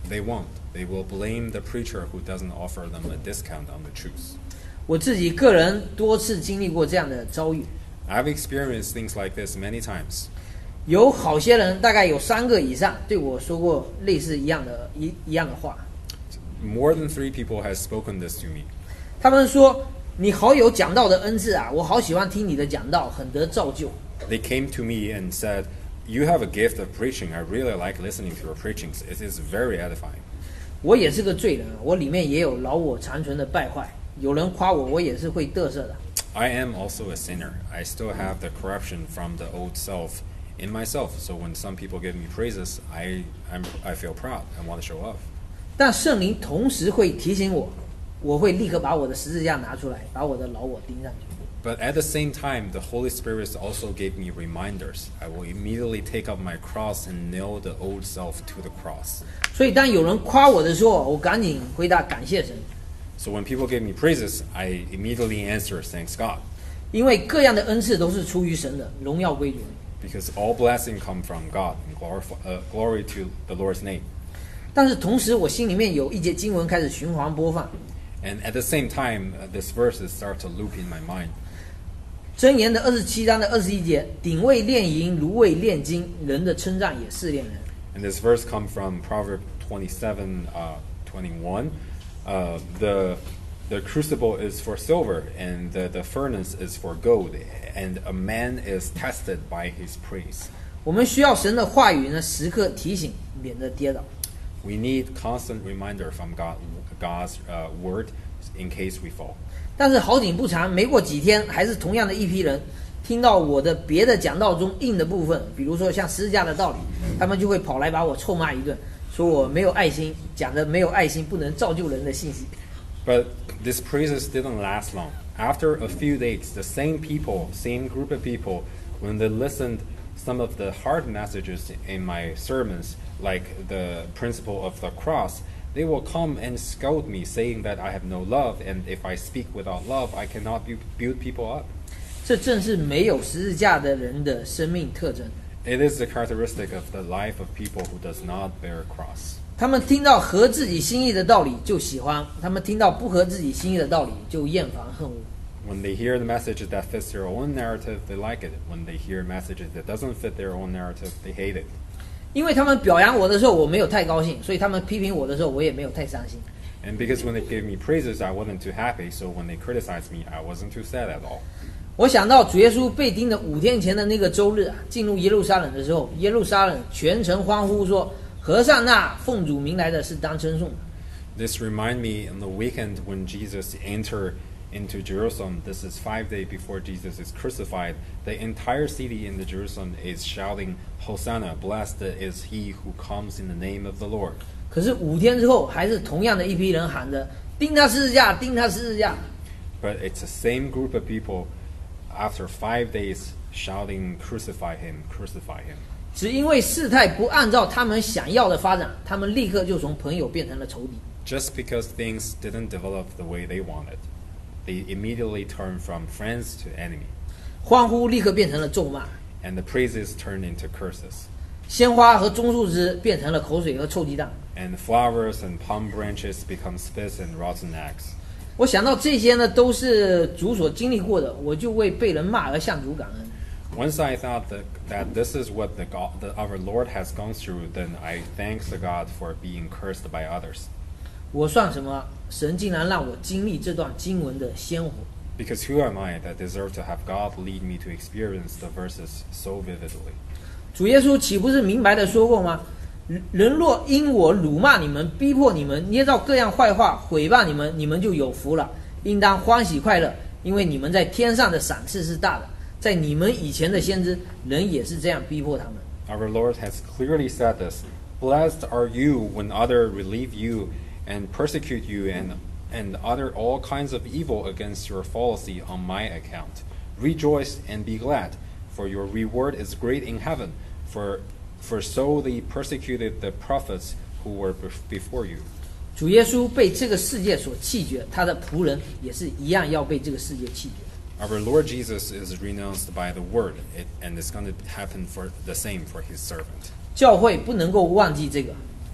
They won't. They will blame the preacher who doesn't offer them a discount on the truth. 我自己个人多次经历过这样的遭遇， I've experienced things like this many times. 有好些人，大概有三个以上对我说过类似一样的一一样的话。 More than three people have spoken this to me. 他们说：“你好有讲道的恩赐啊，我好喜欢听你的讲道，很得造就。” They came to me and said, "You have a gift of preaching. I really like listening to your preachings. It is very edifying." 我也是个罪人，我里面也有老我残存的败坏。有人夸我，我也是会得瑟的。 I am also a sinner. I still have the corruption from the old self in myself. So when some people give me praises, I I'm, I feel proud. I want to show off. 但圣灵同时会提醒我，我会立刻把我的十字架拿出来，把我的老我钉上去。 But at the same time, the Holy Spirit also gave me reminders. I will immediately take up my cross and nail the old self to the cross. 所以当有人夸我的时候，我赶紧回答感谢神， So when people give me praises, I immediately answer, thanks God. 因为各样的恩赐都是出于神的，荣耀归主。 Because all blessing come from God and glory, uh, glory to the Lord's name. 但是同时，我心里面有一节经文开始循环播放， And at the same time, uh, this verses start to loop in my mind. 箴言的二十七章的二十一节，鼎为炼银，炉为炼金，人的称赞也试炼人。 And this verse comes from Proverbs twenty-seven, uh, twenty-one. Uh, the the crucible is for silver, and the, the furnace is for gold, and a man is tested by his praise. 我们需要神的话语呢，时刻提醒，免得跌倒。 We need constant reminder from God, God's uh, word in case we fall. 但是好景不长，没过几天，还是同样的一批人，听到我的别的讲道中硬的部分，比如说像十字架的道理，他们就会跑来把我臭骂一顿，说我没有爱心，讲的没有爱心，不能造就人的信息。 But these praises didn't last long. After a few days, the same people, same group of people, when they listened some of the hard messages in my sermons, like the principle of the cross, they will come and scold me, saying that I have no love, and if I speak without love, I cannot bu- build people up. 这正是没有十字架的人的生命特征。 It is the characteristic of the life of people who does not bear a cross. 他们听到合自己心意的道理就喜欢，他们听到不合自己心意的道理就厌烦恨恶。 When they hear the messages that fits their own narrative, they like it. When they hear messages that doesn't fit their own narrative, they hate it. 因为他们表扬我的时候，我没有太高兴，所以他们批评我的时候，我也没有太伤心。 And because when they gave me praises, I wasn't too happy. So when they criticized me, I wasn't too sad at all. 我想到主耶稣被钉的五天前的那个周日啊，进入耶路撒冷的时候，耶路撒冷全城欢呼说：“和善那奉主名来的是当称颂的。” This remind me on the weekend when Jesus entered into Jerusalem. This is five days before Jesus is crucified. The entire city in the Jerusalem is shouting, Hosanna, blessed is he who comes in the name of the Lord. 可是五天之后，还是同样的一批人喊着：“钉他十字架，钉他十字架。” But it's the same group of people after five days shouting, crucify him, crucify him. 只因为事态不按照他们想要的发展，他们立刻就从朋友变成了仇敌。 Just because things didn't develop the way they wanted, they immediately turned from friends to enemy. 欢呼立刻变成了咒骂， And the praises turned into curses. 鲜花和棕树枝变成了口水和臭鸡蛋。 And flowers and palm branches become spits and rotten eggs. 我想到这些呢，都是主所经历过的，我就为被人骂而向主感恩。 Once I thought that, that this is what the God, that our Lord has gone through, then I thank the God for being cursed by others. 我算什么？神竟然让我经历这段经文的鲜活。 Because who am I that deserve to have God lead me to experience the verses so vividly? 主耶稣岂不是明白的说过吗？人若因我辱骂你们、逼迫你们、捏造各样坏话、毁谤你们，你们就有福了，应当欢喜快乐，因为你们在天上的赏赐是大的。在你们以前的先知，人也是这样逼迫他们。 Our Lord has clearly said this. Blessed are you when others relieve you and persecute you and, and utter all kinds of evil against your fallacy on my account. Rejoice and be glad, for your reward is great in heaven, for, for so they persecuted the prophets who were before you. 主耶稣被这个世界所弃绝，他的仆人也是一样要被这个世界弃绝。 Our Lord Jesus is renounced by the word, it, and it's going to happen for the same for his servant. 教会不能够忘记这个。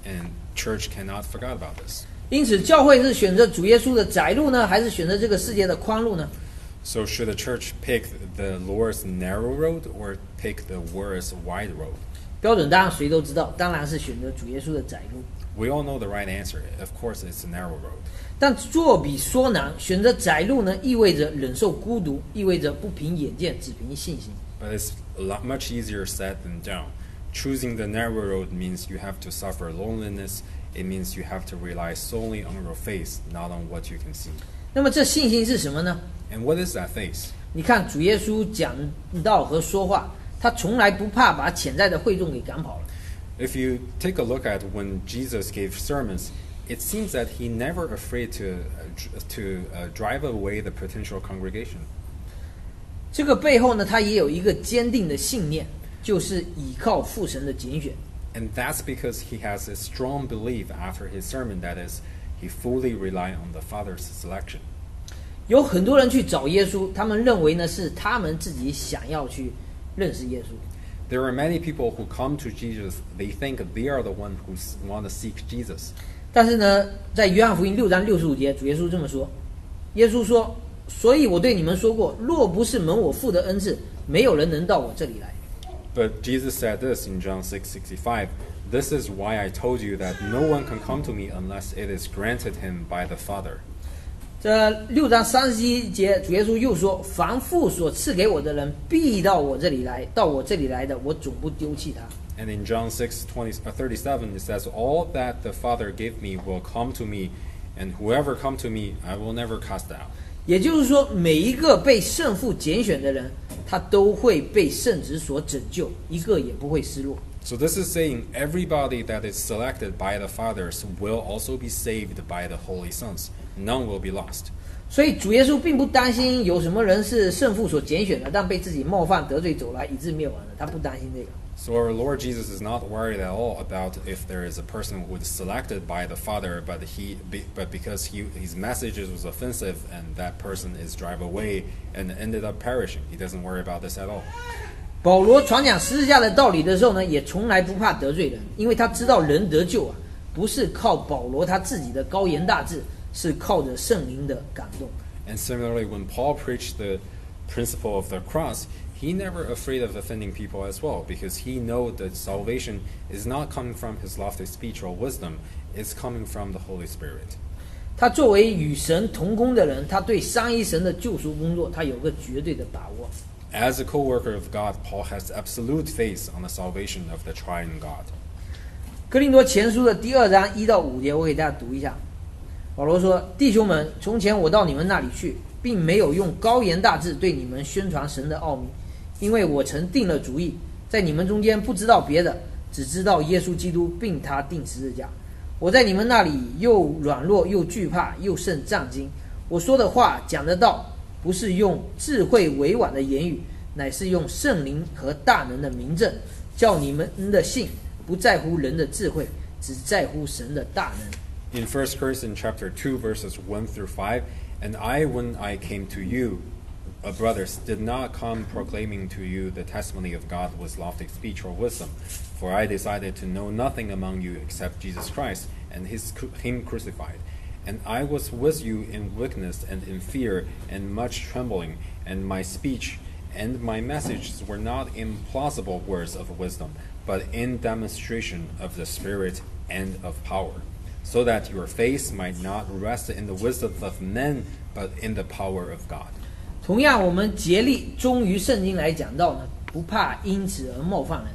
and church cannot forget about this. 因此，教会是选择主耶稣的窄路呢，还是选择这个世界的宽路呢？ So should the church pick the Lord's narrow road or pick the world's wide road? 标准当然谁都知道，当然是选择主耶稣的窄路。 We all know the right answer. Of course, it's a narrow road. 但做比说难，选择窄路呢，意味着忍受孤独，意味着不凭眼见，只凭信心。 But it's a lot much easier said than done. Choosing the narrow road means you have to suffer loneliness. It means you have to rely solely on your faith, not on what you can see. 那么这信心是什么呢？ And what is that faith? 你看主耶稣讲道和说话，他从来不怕把潜在的会众给赶跑了。 If you take a look at when Jesus gave sermons, it seems that he never afraid to uh, to uh, drive away the potential congregation. 这个背后呢，他也有一个坚定的信念，就是倚靠父神的拣选。 And that's because he has a strong belief after his sermon, that is, he fully relied on the Father's selection. 有很多人去找耶稣，他们认为呢是他们自己想要去认识耶稣。 There are many people who come to Jesus, they think they are the one who want to seek Jesus. 但是呢，在约翰福音六章六十五节，主耶稣这么说：耶稣说，所以我对你们说过，若不是蒙我父的恩赐，没有人能到我这里来。 But Jesus said this in John six sixty-five, "This is why I told you that no one can come to me unless it is granted him by the Father." 这六章三十一节，主耶稣又说：凡父所赐给我的人，必到我这里来；到我这里来的，我总不丢弃他。 And in John six thirty-seven, it says, "All that the Father gave me will come to me, and whoever come to me, I will never cast out." 也就是说，每一个被圣父拣选的人，他都会被圣子所拯救，一个也不会失落。 So this is saying everybody that is selected by the fathers will also be saved by the holy sons. None will be lost. 所以主耶稣并不担心有什么人是圣父所拣选的，但被自己冒犯得罪走来，以致灭亡的，他不担心这个。 So our Lord Jesus is not worried at all about if there is a person who is selected by the Father, but he, but because he, his message was offensive and that person is drive away and ended up perishing. He doesn't worry about this at all. 保罗传讲十字架的道理的时候呢，也从来不怕得罪人，因为他知道人得救啊，不是靠保罗他自己的高言大志，是靠着圣灵的感动。 And similarly, when Paul preached the principle of the cross, he never afraid of offending people as well, because he know that salvation is not coming from his lofty speech or wisdom, it's coming from the Holy Spirit. 他作为与神同工的人，他对三一神的救赎工作，他有个绝对的把握。 As a co-worker of God, Paul has absolute faith on the salvation of the triune God. 哥林多前书的第二章一到五节，我给大家读一下。保罗说：“弟兄们，从前我到你们那里去，并没有用高言大志对你们宣传神的奥秘，因为我曾定了主意，在你们中间不知道别的，只知道耶稣基督，并他钉十字架。我在你们那里又软弱又惧怕，又甚战惊。我说的话讲的道，不是用智慧委婉的言语，乃是用圣灵和大能的明证，叫你们的信不在乎人的智慧，只在乎神的大能。” In First Corinthians chapter two, verses one through five, "And I, when I came to you, uh, brothers, did not come proclaiming to you the testimony of God with lofty speech or wisdom, for I decided to know nothing among you except Jesus Christ and his, him crucified. And I was with you in weakness and in fear and much trembling, and my speech and my messages were not in plausible words of wisdom, but in demonstration of the Spirit and of power, so that your faith might not rest in the wisdom of men, but in the power of God." 同样，我们竭力忠于圣经来讲道呢，不怕因此而冒犯人。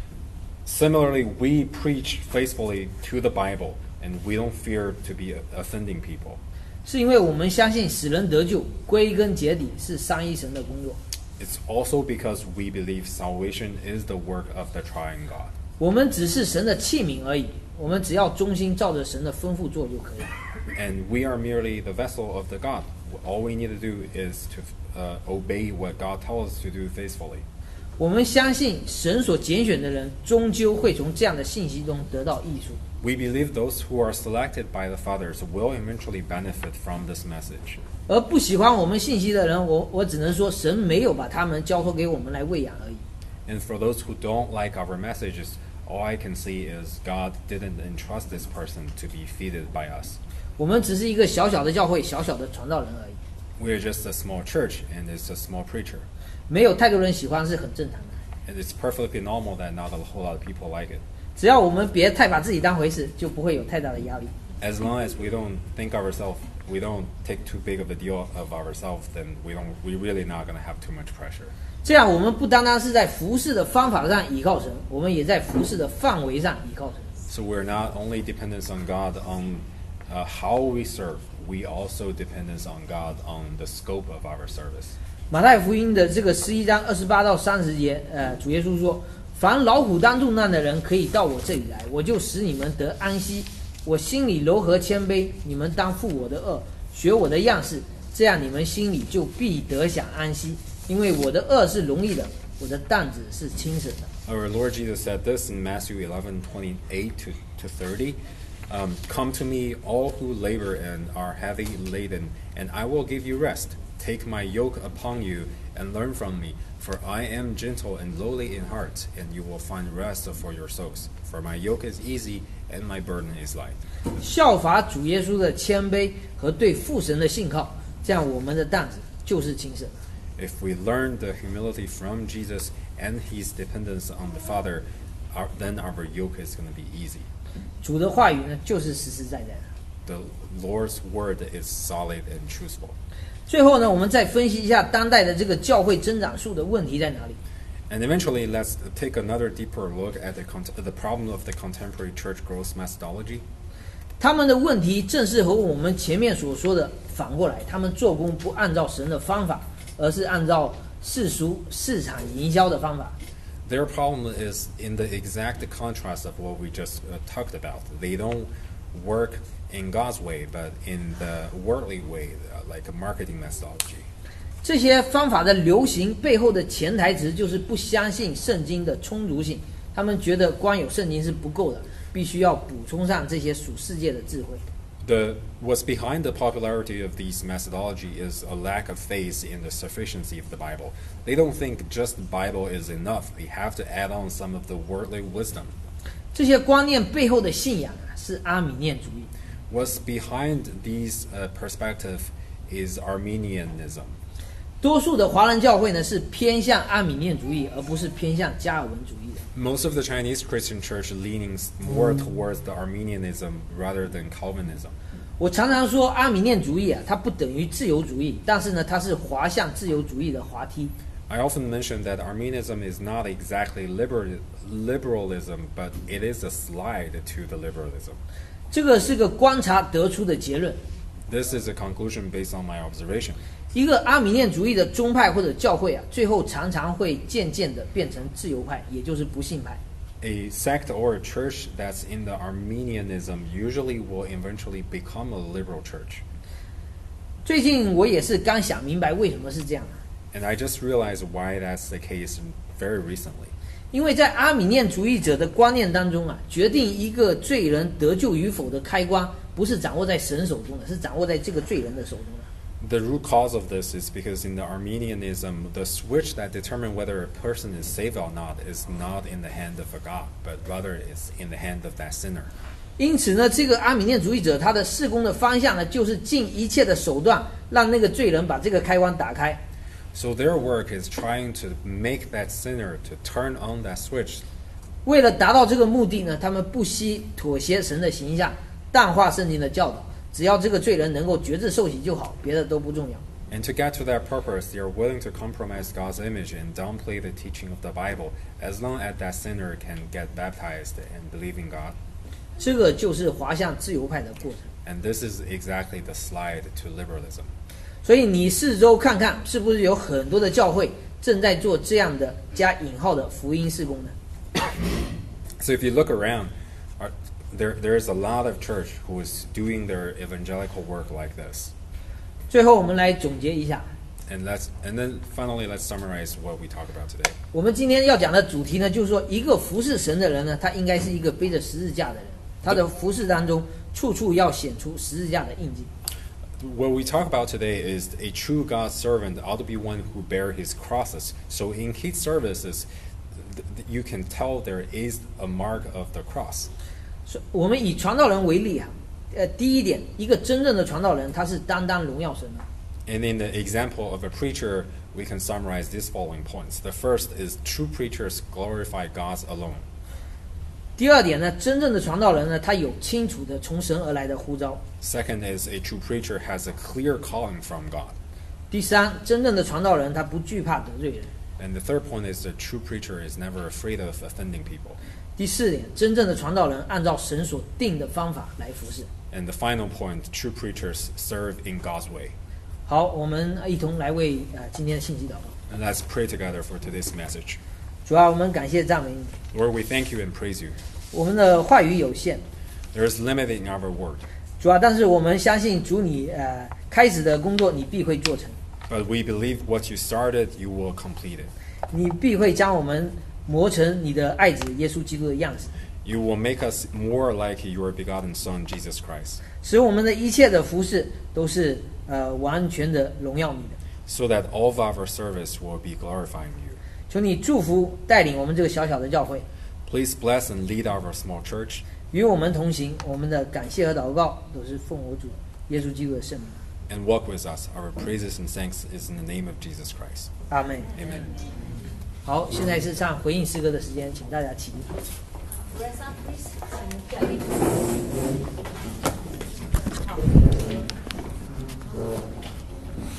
Similarly, we preach faithfully to the Bible, and we don't fear to be offending people. 是因为我们相信使人得救，归根结底是三一神的工作。 It's also because we believe salvation is the work of the triune God. 我们只是神的器皿而已，我们只要忠心照着神的吩咐做就可以了。 And we are merely the vessel of the God. All we need to do is to uh, obey what God tells us to do faithfully. 我们相信神所拣选的人，终究会从这样的信息中得到益处。 We believe those who are selected by the fathers will eventually benefit from this message. 而不喜欢我们信息的人，我我只能说，神没有把他们交托给我们来喂养而已。 And for those who don't like our messages, all I can see is God didn't entrust this person to be feeded by us. 我们只是一个小小的教会，小小的传道人而已。 We're just a small church, and it's a small preacher. 没有太多人喜欢是很正常的。 And it's perfectly normal that not a whole lot of people like it. 只要我们别太把自己当回事，就不会有太大的压力。 As long as we don't think ourselves, we don't take too big of a deal of ourselves, then we don't, we're really not going to have too much pressure. 这样，我们不单单是在服事的方法上倚靠神，我们也在服事的范围上倚靠神。 So we're not only dependent on God on uh, how we serve, we also dependent on God on the scope of our service. 马太福音的这个十一章二十八到三十节，呃，主耶稣说：“凡劳苦担重担的人，可以到我这里来，我就使你们得安息。我心里柔和谦卑，你们当负我的恶，学我的样式，这样你们心里就必得享安息。因为我的恶是容易的，我的担子是轻省的。” Our Lord Jesus said this in Matthew eleven twenty-eight to to thirty. Um, Come to me, all who labor and are heavy laden, and I will give you rest. Take my yoke upon you and learn from me, for I am gentle and lowly in heart, and you will find rest for your souls. For my yoke is easy and my burden is light. 效法主耶稣的谦卑和对父神的信靠，这样我们的担子就是轻省。 If we learn the humility from Jesus and his dependence on the Father, our, then our yoke is going to be easy. 主的话语呢，就是实实在在的。 The Lord's word is solid and truthful. 最后呢，我们再分析一下当代的这个教会增长数的问题在哪里。 And eventually, let's take another deeper look at the, cont- the problem of the contemporary church growth methodology. 他们的问题正是和我们前面所说的反过来，他们做工不按照神的方法，而是按照世俗市场营销的方法。 Their problem is in the exact contrast of what we just uh, talked about. They don't work in God's way, but in the worldly way, uh, like a marketing methodology. 这些方法的流行背后的潜台词就是不相信圣经的充足性，他们觉得光有圣经是不够的，必须要补充上这些属世界的智慧。 The, what's behind the popularity of these methodology is a lack of faith in the sufficiency of the Bible. They don't think just the Bible is enough. They have to add on some of the worldly wisdom. 这些观念背后的信仰啊，是阿米念主义。 What's behind these uh, perspective is Arminianism. 多数的华人教会呢是偏向阿米念主义，而不是偏向加尔文主义的。 Most of the Chinese Christian church leanings more towards the Arminianism rather than Calvinism. 我常常说阿米念主义啊，它不等于自由主义，但是呢，它是滑向自由主义的滑梯。 I often mention that Arminianism is not exactly liber- liberalism, but it is a slide to the liberalism. 这个是个观察得出的结论。 This is a conclusion based on my observation. 一个阿米念主义的宗派或者教会啊，最后常常会渐渐的变成自由派，也就是不信派。 A sect or a church that's in the Arminianism usually will eventually become a liberal church. 最近我也是刚想明白为什么是这样的。 And I just realized why that's the case very recently. 因为在阿米念主义者的观念当中啊，决定一个罪人得救与否的开关，不是掌握在神手中的，是掌握在这个罪人的手中的。 The root cause of this is because in the Arminianism, the switch that determines whether a person is saved or not is not in the hand of a God, but rather is in the hand of that sinner. 因此呢，这个阿米念主义者他的事工的方向呢，就是尽一切的手段，让那个罪人把这个开关打开。 So their work is trying to make that sinner to turn on that switch. 为了达到这个目的呢，他们不惜妥协神的形象，淡化圣经的教导。只要这个罪人能够觉知受洗就好，别的都不重要。 And to get to that purpose, they are willing to compromise God's image and downplay the teaching of the Bible, as long as that sinner can get baptized and believe in God. 这个就是滑向自由派的过程。 And this is exactly the slide to liberalism. 所以你四周看看，是不是有很多的教会正在做这样的加引号的福音事工呢？ So if you look around, are, there there is a lot of church who is doing their evangelical work like this. 最后我们来总结一下。 And let's and then finally let's summarize what we talk about today. 我们今天要讲的主题呢，就是说一个服侍神的人呢，他应该是一个背着十字架的人，他的服侍当中处处要显出十字架的印记。 What we talk about today is a true God servant ought to be one who bear his crosses. So in his services, you can tell there is a mark of the cross. 所以我们以传道人为例啊，呃，第一点，一个真正的传道人，他是单单荣耀神的。 And in the example of a preacher, we can summarize these following points. The first is true preachers glorify God alone. 第二点呢，真正的传道人呢，他有清楚的从神而来的呼召。 Second is a true preacher has a clear calling from God. 第三，真正的传道人他不惧怕得罪人。 And the third point is the true preacher is never afraid of offending people. 第四点，真正的传道人按照神所定的方法来服侍。 And the final point, true preachers serve in God's way. 好，我们一同来为呃今天的信息祷告。 And let's pray together for today's message. 主啊，我们感谢赞美你。 Lord, we thank you and praise you. 我们的话语有限， There is limit in our word, 主啊，但是我们相信主你呃开始的工作，你必会做成， but we believe what you started, you will complete it. 你必会将我们磨成你的爱子耶稣基督的样子， You will make us more like your begotten Son, Jesus Christ, 使我们的一切的服侍都是呃完全的荣耀你的。 so that all of our service will be glorifying you. 求你祝福带领我们这个小小的教会， Please bless and lead our small church, 与我们同行。我们的感谢和祷告都是奉我主耶稣基督的圣名。 and walk with us. Our praises and thanks is in the name of Jesus Christ. 阿门。 Amen. 好，现在是唱回应诗歌的时间，请大家起立。 Dress up, please.